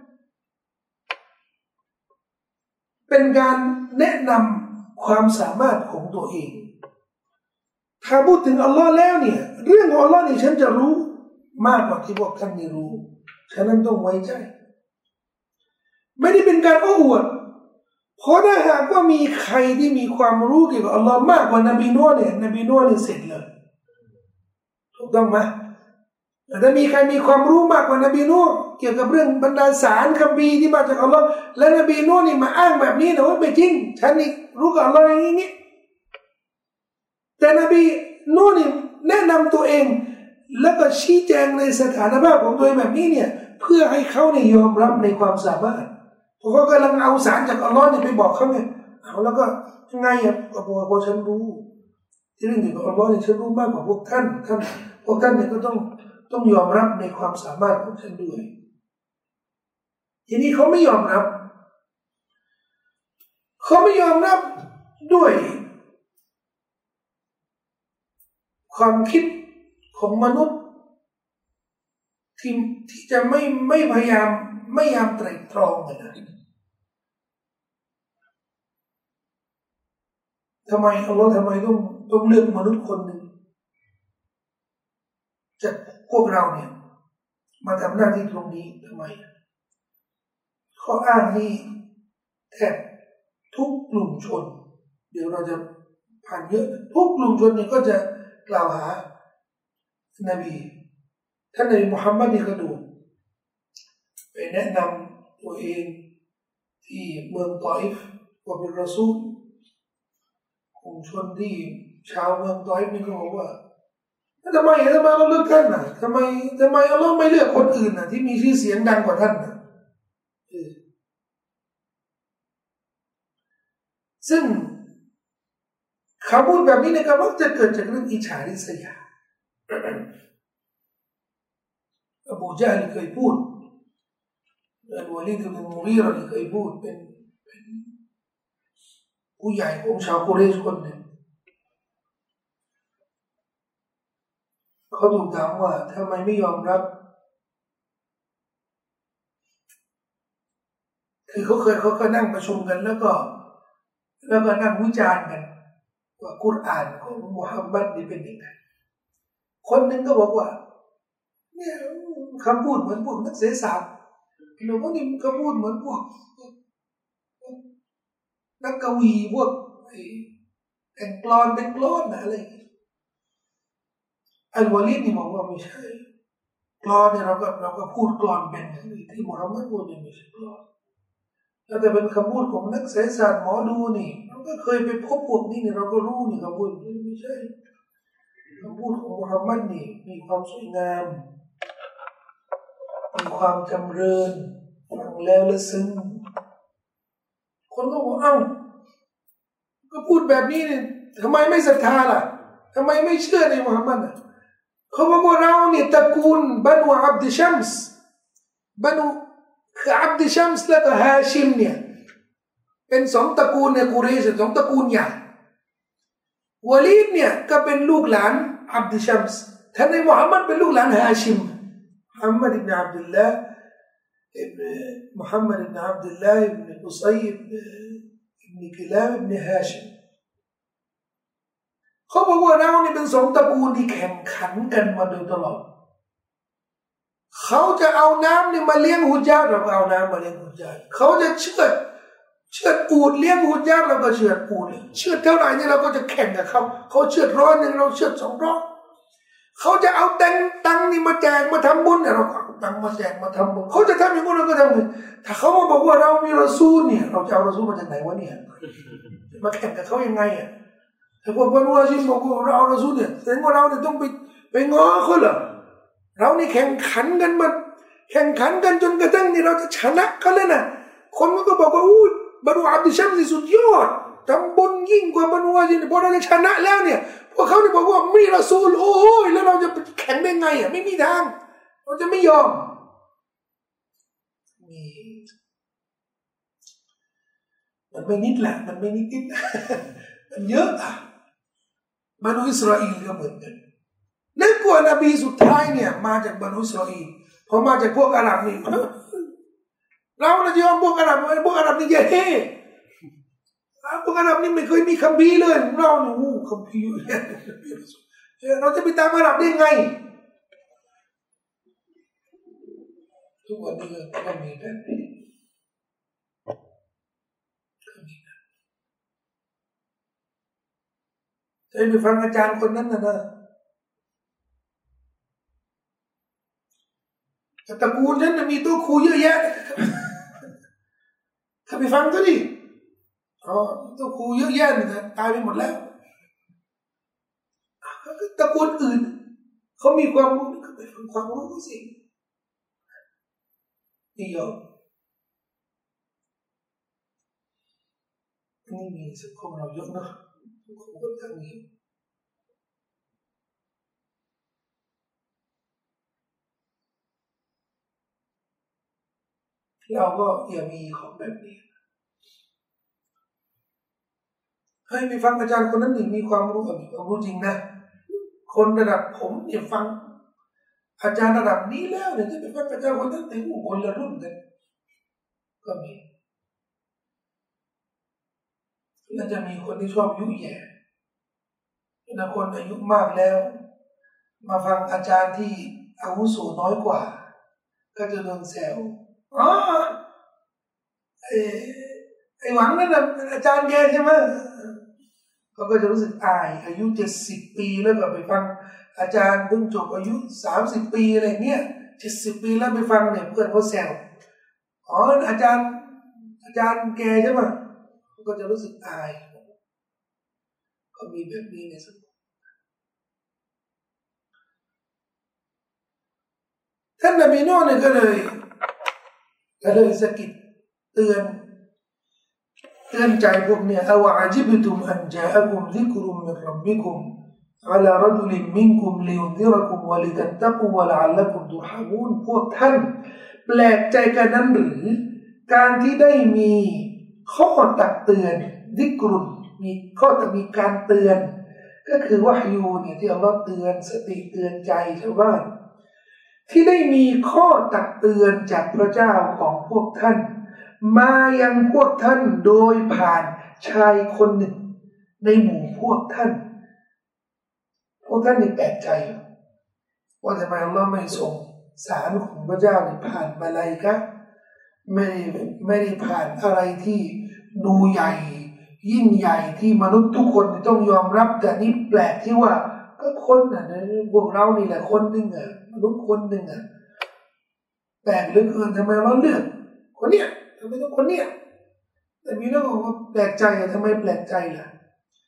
เป็นการแนะนำความสามารถของตัวเองถ้าพูดถึงอัลลอฮ์แล้วเนี่ยเรื่องของอัลลอฮ์นี่ฉันจะรู้มากกว่าที่พวกท่านไม่รู้ฉะนั้นต้องไว้ใจไม่ได้เป็นการโอ้อวดเพราะถ้าหากว่ามีใครที่มีความรู้เกี่ยวกับอัลลอฮ์มากกว่านบีนูห์เนี่ยนบีนูห์นี่เสร็จเลยถูกต้องไหมแต่ถ้ามีใครมีความรู้มากกว่านบีนูห์เกี่ยวกับเรื่องบรรดาสารคัมภีร์ที่มาจากอัลลอฮ์และนบีนูห์นี่มาอ้างแบบนี้นะว่าไม่จริงฉันนี่รู้กับอัลลอฮ์อย่างนี้แต่นบีนูห์นี่แนะนำตัวเองแล้วก็ชี้แจงในสถานภาพของตัวเองแบบนี้เนี่ยเพื่อให้เขาเนี่ยยอมรับในความสามารถเพราะเขากำลังเอาสารจากอัลลอฮ์เนี่ยไปบอกเขาไงเอาแล้วก็ยังไงอ่ะพอพอฉันรู้ที่เรื่องเกี่ยวกับอัลลอฮ์เนี่ยฉันรู้มากกว่าพวกท่านท่านพวกท่านเนี่ยก็ต้องต้องยอมรับในความสามารถของฉันด้วยทีนี้เขาไม่ยอมรับเขาไม่ยอมรับด้วยความคิดของมนุษย์ที่ที่จะไม่ไม่พยายามไม่พยายามไตร่ตรองเลยนะทำไมอัลลอฮ์ทำไมต้องต้องเลือกมนุษย์คนหนึ่งจากพวกเราเนี่ยมาทำหน้าที่ตรงนี้ทำไมข้ออ้างนี้แทบทุกกลุ่มชนเดี๋ยวเราจะผ่านเยอะทุกกลุ่มชนเนี่ยก็จะกล่าวหานบีท่านนบีมุฮัมมัดนี่ก็ดูไปแนะนำตัวเองที่เมืองตออิฟว่าเป็นรอซูลกลุ่มชนที่ชาวเมืองตออิฟนี่ก็บอกว่าทำไมทำไมเราเลือกท่านน่ะทำไมทำไมเราไม่เลือกคนอื่นน่ะที่มีชื่อเสียงดังกว่าท่านน่ะซึ่งคำพูดแบบนี้เนี่ยก็มักจะเกิดจากเรื่องอิจฉาริษยาอบูญะฮ์เคยพูดอัลวะลีดอิบนุมุฆีเราะห์เคยพูดเป็นเป็นผู้ใหญ่ของชาวกุเรชคนหนึ่งเขาถูกถามว่าทำไมไม่ยอมรับคือเขาเคยเขาก็นั่งประชุมกันแล้วก็แล้วก็นั่งวิจารณ์กันว่ากุรอานของมุฮัมมัดนี่เป็นยังไงคนหนึ่งก็บอกว่าเนี่ยคำพูดเหมือนพวกนักเศรษฐศาสตร์หรือว่านี่คำพูดเหมือนพวกนักกวีพวกแต่งกลอนเป็นกลอนอะไรอัลวาลีดนี่บอกว่าไม่ใช่กลอนเนี่ยเราก็เราก็พูดกลอนเป็นที่มุฮัมมัดพูดนี่ไม่ใช่กลอนแล้วแต่เป็นคำพูดของนักเศรษฐศาสตร์หมอดูนี่เราก็เคยไปพบพวกนี้เนี่ยเราก็รู้นี่คำพูดไม่ใช่คำพูดของมุฮัมมัดนี่มีความสวยงามมีความจำเริญฟังแล้วละซึ้งคนก็บอกเอ้าก็พูดแบบนี้เนี่ยทำไมไม่ศรัทธาล่ะทำไมไม่เชื่อในมุฮัมมัดอ่ะเขาบอกว่าเราเนี่ยตระกูลบันูอับดุชัมส์บันูคืออับดุชัมส์และก็ฮาชิมเนี่ยเป็นสองตระกูลในกุเรชสองตระกูลใหญ่วะลีดเนี่ยก็เป็นลูกหลานอับดุชัมส์ท่านในมุฮัมมัดเป็นลูกหลานฮาชิมมุฮัมมัดอิบนุอับดุลลาห์อิบนุมุฮัมมัดอิบนุอับดุลลาห์อิบนุอุซัยอิบนุกิลาบอิบนุฮาชิมเขาบอกว่าเรานี่เป็นสองตระกูลที่แข่งขันกันมาโดยตลอดเขาจะเอาน้ำนี่มาเลี้ยงฮุญญาตเราเอาน้ำมาเลี้ยงฮุญญาตเขาจะเชือดเชือดอูฐเลี้ยงอูฐยักษ์เราก็เชือดอูฐเชือดเท่าไหร่เนี่ยเราก็จะแข่งกับเขาเขาเชือดร้อยหนึ่งเราเชือดสองร้อยเขาจะเอาตังตังนี่มาแจกมาทำบุญเนี่ยเราเอาตังมาแจกมาทำบุญเขาจะทำอย่างนั้นเราก็ทำเลยถ้าเขามาบอกว่าเรามีรอซูลเนี่ยเราจะเอารอซูลมาจากไหนวะเนี่ยมาแข่งกับเขายังไงอ่ะแต่พวกบรรดาชินบอกว่าเราเอารอซูลเนี่ยแสดงว่าเราเนี่ยต้องไปไปง้อเขาเหรอเรานี่แข่งขันกันมาแข่งขันกันจนกระทั่งนี่เราจะชนะเขาเลยนะคนก็บอกว่าอู้บรรดาอับดุลชัมสิสุดยอดทำบุญยิ่งกว่าบรรดาชินพอเราจะชนะแล้วเนี่ยพวกเขาเนี่ยบอกว่ามีรอซูลโอ้ยแล้วเราจะแข่งได้ไงอ่ะไม่มีทางเราจะไม่ยอมมีมันไม่นิดแหละมันไม่นิดนิดมันเยอะอ่ะบรรดาอิสราเอลก็เหมือนกันนึกว่านบีสุดท้ายเนี่ยมาจากบรรดาอิสราเอลพอมาจากพวกอาหรับนี่เราเนี่ยยอมพวกอาหรับพวกอาหรับนี่เย่พวกอาหรับนี่ไม่เคยมีคัมภีร์เลยเราเนี่ยโอ้คัมภีร์เราจะไปตามอาหรับได้ไงทุกวันนี้ก็มีแบบนี้จะไปฟังอาจารย์คนนั้นนะนะแต่ตระกูลฉันนะมีตัวครูเยอะแยะถ้าไปฟังก็ดิอ๋อตัวครูเยอะแยะเนี่ยตายไปหมดแล้วตระกูลอื่นเขามีความรู้ก็ไปฟังความรู้เขาสินี่ยอมนี่มีสังคมเราเยอะนะสังคมก็ทางนี้เราก็อย่ามีของแบบนี้ให้ไปฟังอาจารย์คนนั้นนี่มีความรู้มีความรู้จริงนะคนระดับผมเนี่ยฟังอาจารย์ระดับนี้แล้วเนี่ยจะไปฟังอาจารย์คนนั้นแต่ว่าคนละรุ่นกันก็มีแล้วจะมีคนที่ชอบยุ่ยแย่แล้วคนอายุมากแล้วมาฟังอาจารย์ที่อาวุโสน้อยกว่าก็จะโดนแซวอ๋อไอ้ไอ้หวังนั่นน่ะอาจารย์แกใช่ไหมเขาก็จะรู้สึกอายอายุเจ็ดสิบปีแล้วก็ไปฟังอาจารย์เพิ่งจบอายุสามสิบปีอะไรเงี้ยเจ็ดสิบปีแล้วไปฟังเนี่ยเพื่อนเขาแซวอ๋ออาจารย์อาจารย์แกใช่ไหมเขาก็จะรู้สึกอายก็มีแบบนี้ในสังคมท่านนบีนูห์เนี่ยก็เลยก็เลยสะกิดเตือนเตือนใจพวกเนี่ยอาวะอจิบตุมอันจาอะกุมซิกรุมมินร็อบบิกุมอะลารจุลิมมินกุมลิยุนซิรกุมวะลิตัตตะกูวะละอัลละกุมตุรฮามูนพวกท่านแปลกใจกันนั้นหรือการที่ได้มีข้อตักเตือนซิกรุนมีข้อจะมีการเตือนก็คือวะฮยูเนี่ยที่อัลเลาะห์เตือนสติเตือนใจชาวบ้านที่ได้มีข้อตักเตือนจากพระเจ้าของพวกท่านมายังพวกท่านโดยผ่านชายคนหนึ่งในหมู่พวกท่านพวกท่านนี่แปลกใจว่าทำไมอัลเลาะห์ไม่ส่งสารของพระเจ้าเนี่ยผ่านมาลาอิกะฮ์ไม่ไม่ได้ผ่านอะไรที่ดูใหญ่ยิ่งใหญ่ที่มนุษย์ทุกคนต้องยอมรับแต่นี่แปลกที่ว่าก็คนน่ะพวกเรานี่แหละคนหนึ่งอ่ะมนุษย์คนหนึ่งอ่ะแปลกเหลือเกินทำไมเราเลือกคนเนี้ยทำไมต้องคนเนี้ยแต่มีน้องบอกว่าแปลกใจอ่ะทำไมแปลกใจล่ะ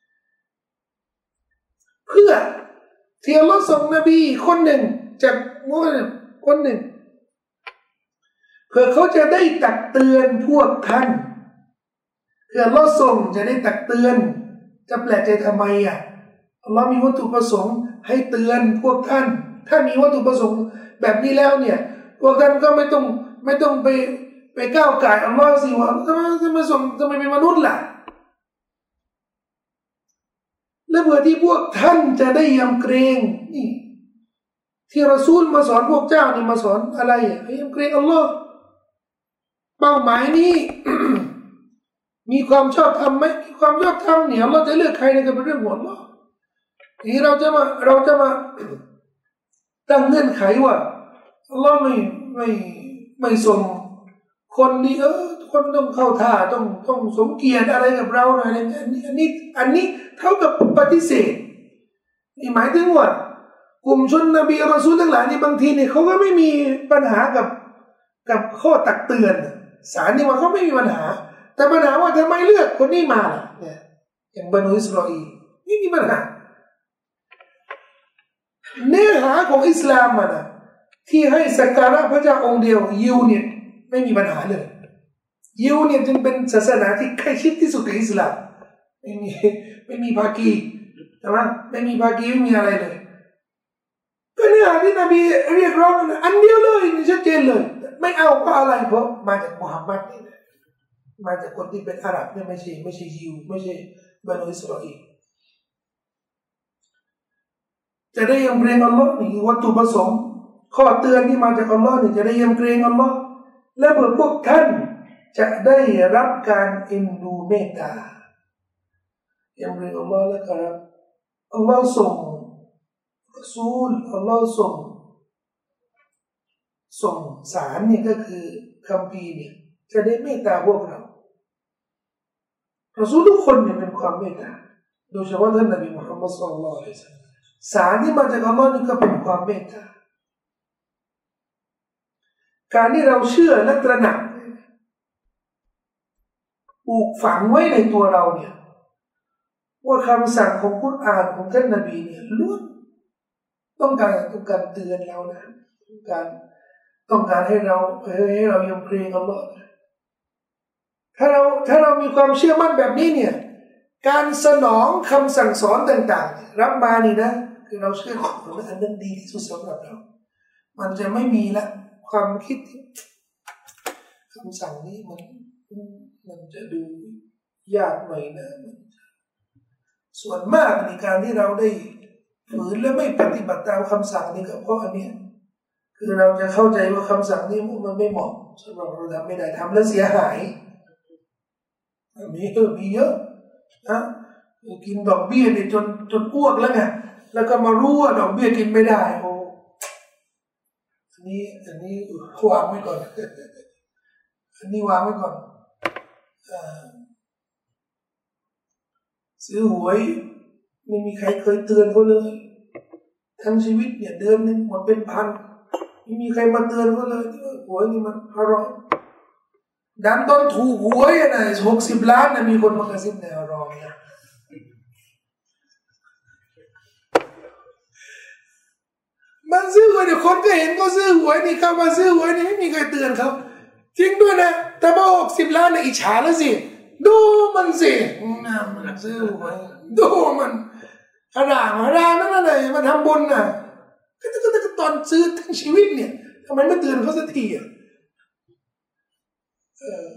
เพื่อที่อัลลอฮ์ส่งนบีคนหนึ่งจากมุฮัมมัดคนหนึ่งเพื่อเขาจะได้ตักเตือนพวกท่านเพื่ออัลลอฮ์ส่งจะได้ตักเตือนจะแปลกใจทำไมอ่ะอัลลอฮ์มีวัตถุประสงค์ให้เตือนพวกท่านถ้ามีวัตถุประสงค์แบบนี้แล้วเนี่ยพวกท่านก็ไม่ต้องไม่ต้องไปไปก้าวก่ายอัลลอฮ์สิว่าทำไมจะมาส่งจะไม่เป็นมนุษย์ล่ะและเพื่อที่พวกท่านจะได้ยำเกรงนี่ที่รอซูลมาสอนพวกเจ้านี่มาสอนอะไรอ่ะให้ยำเกรงอัลลอฮ์เป้าหมายนี้ มีความชอบธรรมไหมมีความชอบธรรมเนี่ยอัลลอฮ์จะเลือกใครในการเป็นเรื่องของอัลลอฮ์ทีเราจะมาเราจะมาตั้งเงื่อนไขว่าอัลลอฮ์ไม่ไม่ไม่ส่งคนนี้เออคนต้องเข้าท่าต้องต้องสมเกียรติอะไรกับเราหน่อยอันนี้อันนี้อันนี้เท่ากับปฏิเสธนี่หมายถึงว่ากลุ่มชนนบีรอซูลทั้งหลายนี่บางทีเนี่ยเขาก็ไม่มีปัญหากับกับข้อตักเตือนสารนี่ว่าเขาไม่มีปัญหาแต่ปัญหาว่าทำไมเลือกคนนี้มาล่ะเนี่ยอย่างบรรดาอิสราเอลนี่มีปัญหาเนื้อหาของอิสลามมันนะที่ให้สักการะพระเจ้าองค์เดียวยิวเนี่ยไม่มีปัญหาเลยยิวเนี่ยจึงเป็นศาสนาที่ใกล้ชิดที่สุดกับอิสลามไม่มีไม่มีภาคีใช่ไหมไม่มีภาคีไม่มีอะไรเลยก็เนื้อหาที่นบีเรียกร้องนะอันเดียวเลยชัดเจนเลยไม่เอาเพราะอะไรเพราะมาจากมุฮัมมัดนี่นะมาจากคนที่เป็นอาหรับเนี่ยไม่ใช่ไม่ใช่ยิวไม่ใช่บรรดาอิสราเอลจะได้ยำเกรงอัลลอฮ์นี่วัตถุประสงค์ข้อเตือนที่มาจากอัลลอฮ์นี่จะได้ยำเกรงอัลลอฮ์และเพื่อพวกท่านจะได้รับการเอ็นดูเมตตายำเกรงอัลลอฮ์และก็รับอัลลอฮ์ส่งรอซูลอัลลอฮ์ส่งส่งสารนี่ก็คือคัมภีร์เนี่ยจะได้เมตตาพวกเรารอซูลทุกคนเนี่ยเป็นความเมตตาโดยเฉพาะท่านนบีมุฮัมมัดศ็อลลัลลอฮุอะลัยฮิวะซัลลัมสารที่มาจากอัลลอฮ์นี่ก็เป็นความเมตตาการที่เราเชื่อและตระหนักปลูกฝังไว้ในตัวเราเนี่ยว่าคำสั่งของกุรอานของท่านนบีเนี่ยล้วนต้องการต้องการเตือนเรานะต้องการต้องการให้เราให้เรายำเกรงอัลลอฮ์ถ้าเราถ้าเรามีความเชื่อมั่นแบบนี้เนี่ยการสนองคำสั่งสอนต่างๆรับมานี่นะคือเราเชื่อของอันนั้นดีที่สุดสำหรับเรามันจะไม่มีละความคิดคำสั่งนี้มันมันจะดูยากหน่อยนะส่วนมากในการที่เราได้ฝืนและไม่ปฏิบัติตามคำสั่งนี้ก็เพราะอันนี้คือเราจะเข้าใจว่าคำสั่งนี้มันไม่เหมาะสำหรับเราทำไม่ได้ทำแล้วเสียหายมีเออมีเยอะนะกินดอกเบี้ยเนี่ยจนจนอ้วกแล้วไงแล้วก็มารู้ว่าดอกเบี้ยกินไม่ได้โอ้อันนี้อันนี้วางไว้ก่อนอันนี้วางไว้ก่อนซื้อหวยไม่มีใครเคยเตือนเขาเลยทั้งชีวิตเนี่ยเดือนนึงหมดเป็นพันไม่มีใครมาเตือนเขาเลยหวยนี่มันฮารอมดันตอนถูกหวยนะหกสิบล้านนะมีคนมากระซิบในฮารอมเนี่ยมันซื้อหวยเดี๋ยวคนก็เห็นก็ซื้อหวยนี่เข้ามาซื้อหวยนี่ไม่มีใครเตือนเขาจริงด้วยนะแต่พอหกสิบล้านเนี่ยอิจฉาแล้วสิดูมันสิน่ามันซื้อหวยดูมันขนาดขนาดนั่นอะไรมันทำบุญน่ะก็ก็ก็ตอนซื้อทั้งชีวิตเนี่ยทำไมไม่เตือนเขาสักทีอ่ะเออ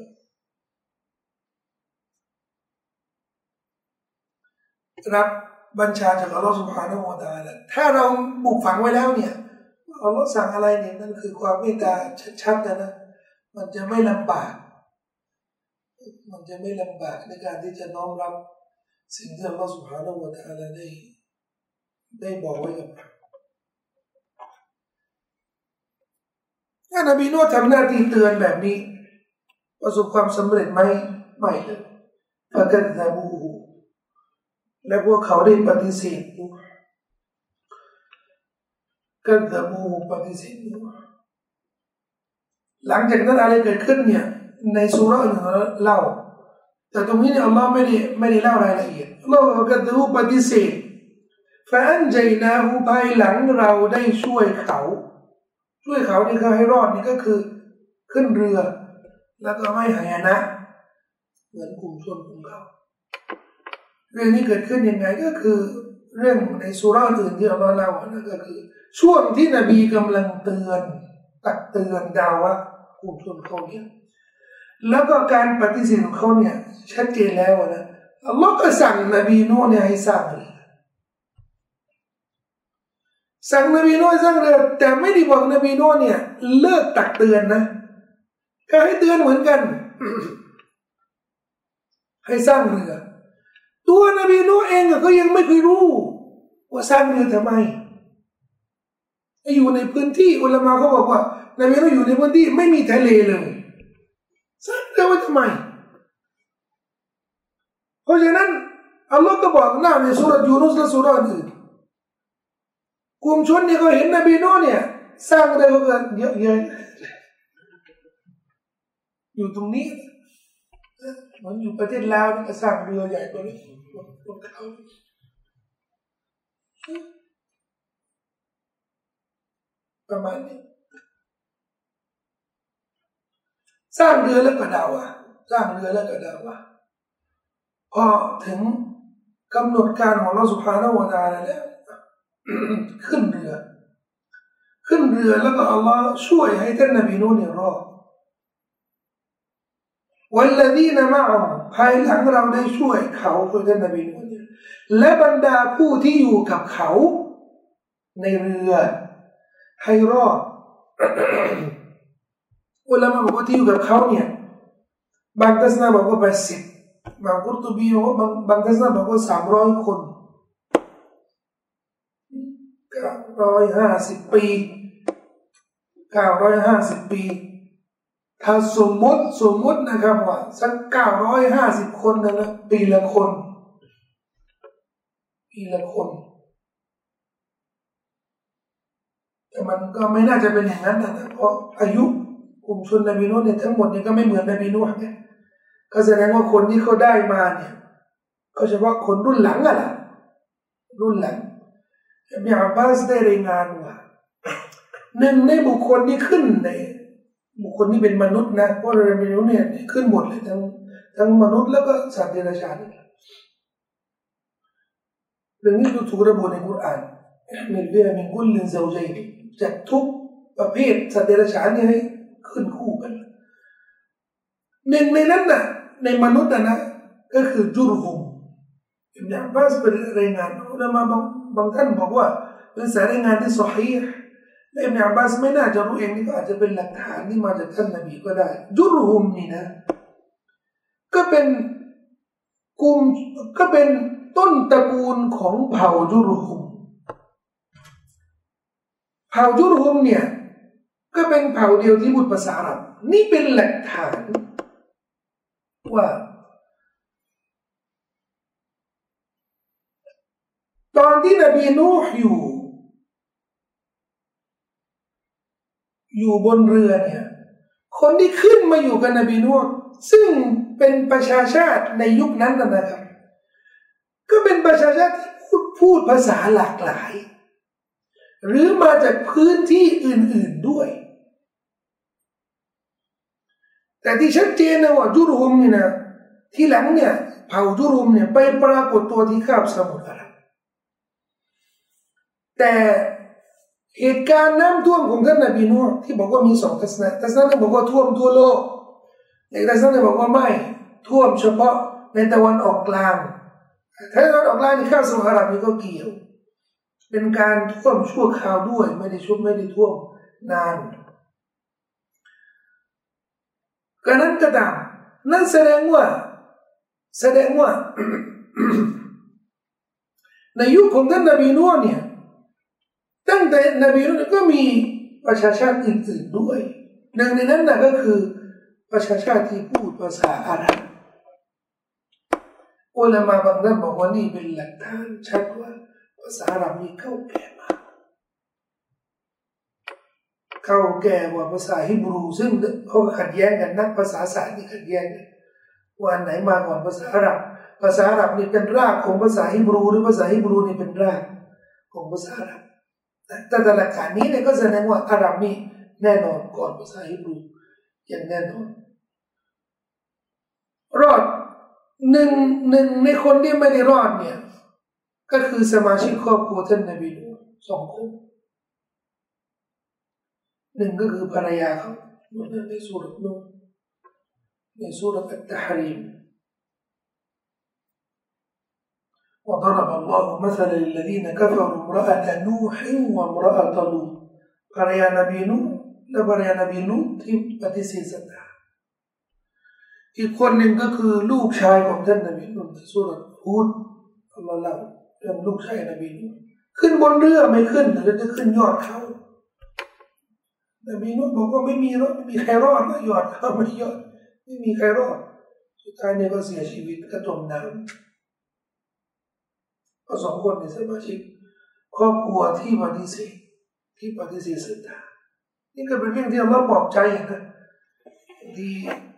รับบัญชาจากอัลลอฮฺ سبحانه และ تعالى ถ้าเราปลูกฝังไว้แล้วเนี่ยอัลลอฮฺสั่งอะไรเนี่ยนั่นคือความเมตตาชัดๆนะนะมันจะไม่ลำบากมันจะไม่ลำบากในการที่จะน้อมรับสิ่งที่อัลลอฮฺ سبحانه และ تعالى ได้ได้บอกไว้กับเราถ้านบีนูฮ์ทำหน้าที่เตือนแบบนี้ประสบความสำเร็จไหมไม่เลยฟะกัซซะบูฮูและพวกเขาได้ปฏิเสธกัซซะบูฮูปฏิเสธหลังจากนั้นอะไรเกิดขึ้นเนี่ยในซูเราะห์อื่นเล่าแต่ตรงนี้เนี่ยอัลลอฮ์ไม่ได้ไม่ได้เล่ารายละเอียดอัลลอฮ์บอกกัซซะบูปฏิเสธฟะอันญัยนาฮูภายหลังเราได้ช่วยเขาช่วยเขานี่คือให้รอดนี่ก็คือขึ้นเรือแล้วก็ไม่หายนะเหมือนกลุ่มชนกลุ่มเขาเรื่องนี้เกิดขึ้นยังไงก็คือเรื่องในซูเราะห์อื่นที่อัลลอฮ์เล่านั่นก็คือช่วงที่นบีกำลังเตือนตักเตือนดาวะกลุ่มชนเขาเนี่ยแล้วก็การปฏิเสธของเขาเนี่ยชัดเจนแล้วนะอัลลอฮ์ก็สั่งนบีนูฮ์เนี่ยให้สร้างเรือสั่งนบีนูฮ์สร้างเรือแต่ไม่ได้บอกนบีนูฮ์เนี่ยเลิกตักเตือนนะก็ให้เตือนเหมือนกัน ให้สร้างเรือตัวนบีนูฮ์เองก็ยังไม่เคยรู้ว่าสร้างเรือทำไมอยู่ในพื้นที่อุลามะเขาบอกว่านบีนูฮ์อยู่ในพื้นที่ไม่มีทะเลเลยสร้างเรือไว้ทำไมเพราะฉะนั้นอัลลอฮ์ก็บอกหน้าในสุรยูนุสและสุรอื่นกลุ่มชนเนี่ยก็เห็นนบีนูเนี่ยสร้างเรือกันเยอะแยะอยู่ตรงนี้มันอยู่ประเทศลาวนี่ก็สร้างเรือใหญ่กว่านี้บนเขาประมาณนี้สร้างเรือแล้วก็ดาวะสร้างเรือแล้วก็ดาวะพอถึงกำหนดการของเราสุภาพวนาแล้วขึ้นเรือขึ้นเรือแล้วก็อัลลอฮ์ช่วยให้ท่านนบีนูเนี่ยรอดوالذين معه ภายหลังเราได้ช่วยเขาช่วยท่านนบีนูเนี่ยและบรรดาผู้ที่อยู่กับเขาในเรือให้รอดอุลามะบอกว่าที่อยู่กับเขาเนี่ยบางทัศนะบอกว่าแปดสิบบางกุรตุบีบอกว่าบางบางทัศนะบอกว่าสามร้อยคนเก้าร้อยห้าสิบปีเก้าร้อยห้าสิบปีถ้าสมมติสมมตินะครับว่าสักเก้าร้อยห้าสิบคนนะนะปีละคนปีละคนแต่มันก็ไม่น่าจะเป็นอย่างนั้นนะเพราะอายุกลุ่มชนนบีนูเนี่ยทั้งหมดเนี่ยก็ไม่เหมือนนบีนูไงก็แสดงว่าคนที่เขาได้มาเนี่ยก็เฉพาะคนรุ่นหลังอะล่ะรุ่นหลังอิบนุอับบาสได้รายงานว่าหนึ่งในบุคคลที่ขึ้นในบุคคลที่เป็นมนุษย์นะเพราะนบีนูเนี่ยขึ้นหมดเลยทั้งทั้งมนุษย์แล้วก็สัตว์เดรัจฉานเรื่องนี้ถูกระบุในกุรอานมิลเบียมินกุลลินซาวจัยน์จากทุกประเภทสัตว์เดรัจฉานนี่ให้ขึ้นคู่กันหนึ่งในนั้นน่ะในมนุษย์น่ะนะก็คือจุรฮุมอิบนุอับบาสเป็นรายงานอุลามะบางบางท่านบอกว่าเป็นสายรายงานที่ซอฮีฮ์และอิบนุอับบาสไม่น่าจะรู้เองนี่ก็อาจจะเป็นหลักฐานที่มาจากท่านนบีก็ได้จุรฮุมนี่นะก็เป็นกลุ่มก็เป็นต้นตระกูลของเผ่าจุรฮุมเผ่าจุรฮุมเนี่ยก็เป็นเผ่าเดียวที่พูดภาษาอาหรับนี่เป็นหลักฐานว่าตอนที่นบีนูห์อยู่อยู่บนเรือเนี่ยคนที่ขึ้นมาอยู่กับนบีนูห์ซึ่งเป็นประชาชาติในยุคนั้นนะครับก็เป็นประชาชาติที่พูดพูดภาษาหลากหลายหรือมาจากพื้นที่อื่นๆด้วยแต่ที่ชัดเจนนะว่าจุรฮุมเนี่ยนะที่หลังเนี่ยเผ่าจุรฮุมเนี่ยไปปรากฏตัวที่คาบสมุทรอาหรับแต่เหตุการณ์น้ำท่วมของท่านนบีนูห์ที่บอกว่ามีสองทัศนะทัศนะนึงบอกว่าท่วมทั่วโลกอีกทัศนะนึงบอกว่าไม่ท่วมเฉพาะในตะวันออกกลางถ้าตะวันออกกลางที่คาบสมุทรอาหรับนี่ก็เกี่ยวเป็นการท่วมชั่วคราวด้วยไม่ได้ชุบไม่ได้ท่วมนานก็นั้นก็ตามนั่นแสดงว่าแสดงว่า ในยุคของท่านนบีนูห์เนี่ยตั้งแต่นบีนูห์ก็มีประชาชาติอื่นๆด้วยหนึ่งในนั้นน่ะก็คือประชาชาติที่พูดภาษาอาหรับอุลามะบางท่านบอกว่านี่เป็นหลักฐานชัดว่าภาษาอาหรับนี่เก่าแก่มากเก่าแก่กว่าภาษาฮิบรูซึ่งเขาขัดแย้งกันนักภาษาศาสตร์นี่ขัดแย้งกันว่าไหนมาก่อนภาษาอาหรับภาษาอาหรับนี่เป็นรากของภาษาฮิบรูหรือภาษาฮิบรูนี่เป็นรากของภาษาอาหรับแต่แต่หลักฐานนี้เนี่ยก็แสดงว่าอาหรับนี่แน่นอนก่อนภาษาฮิบรูอย่างแน่นอนรอดหนึ่งหนึ่งในคนที่ไม่ได้รอดเนี่ยก็คือสมาชิกครอบครัวท่านนบีนูห์สองคนหนึ่งก็คือภรรยาเขาในสุรนูห์ในสุรอัตตะฮรีมوضرب الله مثلا للذين كفروا امرأة نوح وامرأة لوط ภรรยานบีนูห์และภรรยานบีลูตที่ปฏิเสธศรัทธาอีกคนหนึ่งก็คือลูกชายของท่านนบีนูห์ในสุรฮูดอัลลอฮ์เล่าเรื่องลูกชายนบีนูห์ขึ้นบนเรือไม่ขึ้นแต่จะขึ้นยอดเขานบีนูห์บอกว่าไม่มีรถไม่มีใครรอดนะยอดเขาไม่ยอดไม่มีใครรอดสุดท้ายเนี่ยก็เสียชีวิตก็จมน้ำก็สองคนในสมาชิกครอบครัวที่ปฏิเสธที่ปฏิเสธศรัทธานี่ก็เป็นเรื่องที่เราปลอบใจนะที่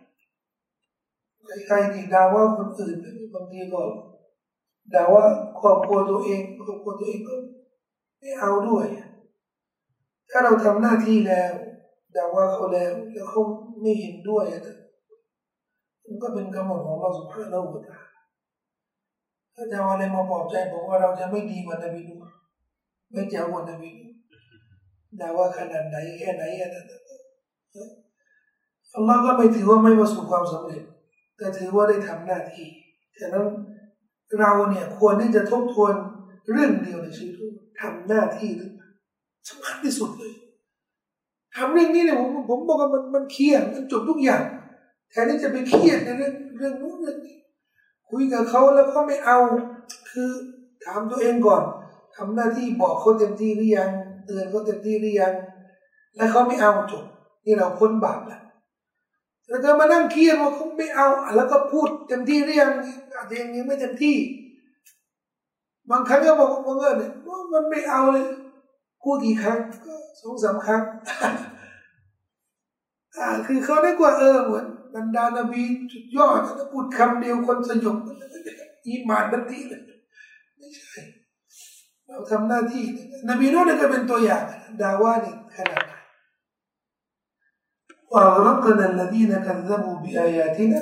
ใครๆที่ด่าว่าคนอื่นบางทีก็ด่าว่าครอบครัวตัวเองครอบครัวตัวเองก็ไม่เอาด้วยถ้าเราทำหน้าที่แล้วด่าว่าเขาแล้วแล้วเขาไม่เห็นด้วยนะมันก็เป็นกำหนดของเราสุภาพเราหมดถ้าจะเอาอะไรมาปลอบใจบอกว่าเราจะไม่ดีกว่านบีนูห์ไม่เจ๋งกว่านบีนูห์ด่าว่าขนาดไหนแค่ไหนอันนั้นอัลลอฮ์ก็ไม่ถือว่าไม่ประสบความสำเร็จแต่ถือว่าได้ทำหน้าที่ฉะนั้นเราเนี่ยควรที่จะทบทวนเรื่องเดียวในชีวิตทำหน้าที่สำคัญที่สุดเลยทำเรื่องนี้เนี่ยผมผมบอกว่ามันมันเคลียร์มันจบทุกอย่างแทนที่จะไปเครียดในเรื่องเรื่องนู้นเรื่องนี้คุยกับเขาแล้วเขาไม่เอาคือถามตัวเองก่อนทำหน้าที่บอกเขาเต็มที่หรือยังเตือนเขาเต็มที่หรือยังแล้วเขาไม่เอาจบนี่เราพ้นบาปแล้วแล้วก็มานั่งเครียดว่าเขาไม่เอาแล้วก็พูดเต็มที่หรือยังอาจจะยังไม่เต็มที่บางครั้งก็บอกว่าเงินเนี่ยมันไม่เอาเลยพูดกี่ครั้งก็สองสามครั้งอ่าคือเขาได้กว่าเออเหมือนบรรดานบีจุดยอดถ้าพูดคำเดียวคนสยบอีหม่านบันทีเลยไม่ใช่เราทำหน้าที่นบีโน้นก็เป็นตัวอย่างดาว่านี่ขนาดوأغرقنا الذين كذبوا بآياتنا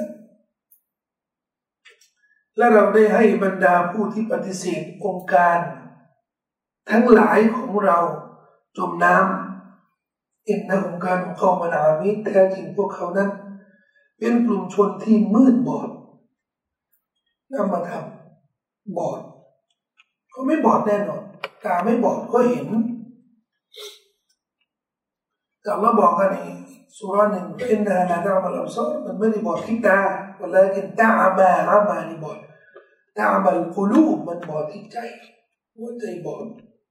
และเราได้ให้บรรดาผู้ที่ปฏิเสธองค์การทั้งหลายของเราจมน้ำอินนะองค์การของเขามันอามิดแท้จริงพวกเขานั้นเป็นกลุ่มชนที่มืดบอดนำมาทำบอดเขาไม่บอดแน่นอนตาไม่บอดก็เห็นแต่เราบอกกันนี่สุราหนึ่งอินนาลาดามัลอับซอรมันไม่ได้บอดที่ตาแต่ละกินตาอามาอามานี่บอดตาอามัลกุลูบมันบอดที่ใจหัวใจบอด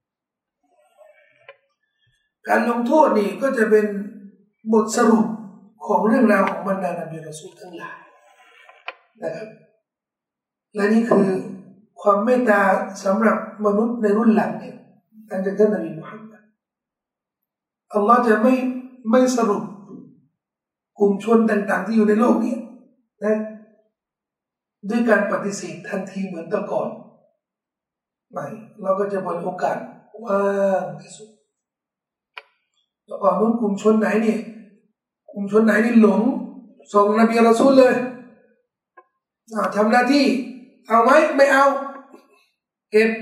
การลงโทษนี่ก็จะเป็นบทสรุปของเรื่องราวของบรรดานบีรอซูลทั้งหลายนะครับและนี่คือความเมตตาสำหรับมนุษย์ในรุ่นหลังเนี่ยตั้งแต่ท่านนบีมุฮัมมัดอัลลอฮ์จะไม่ไม่สรุปกลุ่มชนต่างๆที่อยู่ในโลกนี้นะด้วยการปฏิเสธทันทีเหมือนแต่ก่อนไม่เราก็จะเปิดโอกาสว่างที่สุดแล้วก่อนนู้นกลุ่มชนไหนนี่กลุ่มชนไหนนี่หลงส่งนบีรอซูลเลยทำหน้าที่เอาไหมไม่เอาเก็บ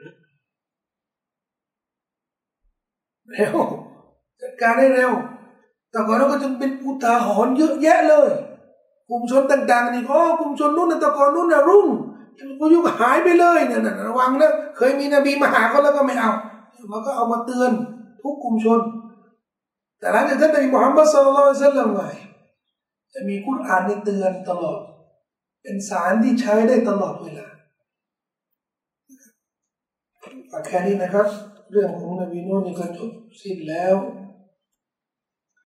เร็วจัดการให้เร็วแต่ก่อนเราก็จะเป็นอุทาหรณ์เยอะแยะเลยกลุ่มชนต่างๆนี่ก็กลุ่มชนนู้นแต่ก่อนนู้นนะรุ่งกูยุคหายไปเลยเนี่ยนะระวังนะเคยมีนบีมาหาเขาแล้วก็ไม่เอาเราก็เอามาเตือนทุกกลุ่มชนแต่หลังจากท่านนบีมุฮัมมัดศ็อลลัลลอฮุอะลัยฮิวะซัลลัมไงจะมีกุรอานนี่เตือนตลอดเป็นสารที่ใช้ได้ตลอดเวลาแค่นี้นะครับเรื่องของนบีนูห์นี่ก็จบสิ้นแล้ว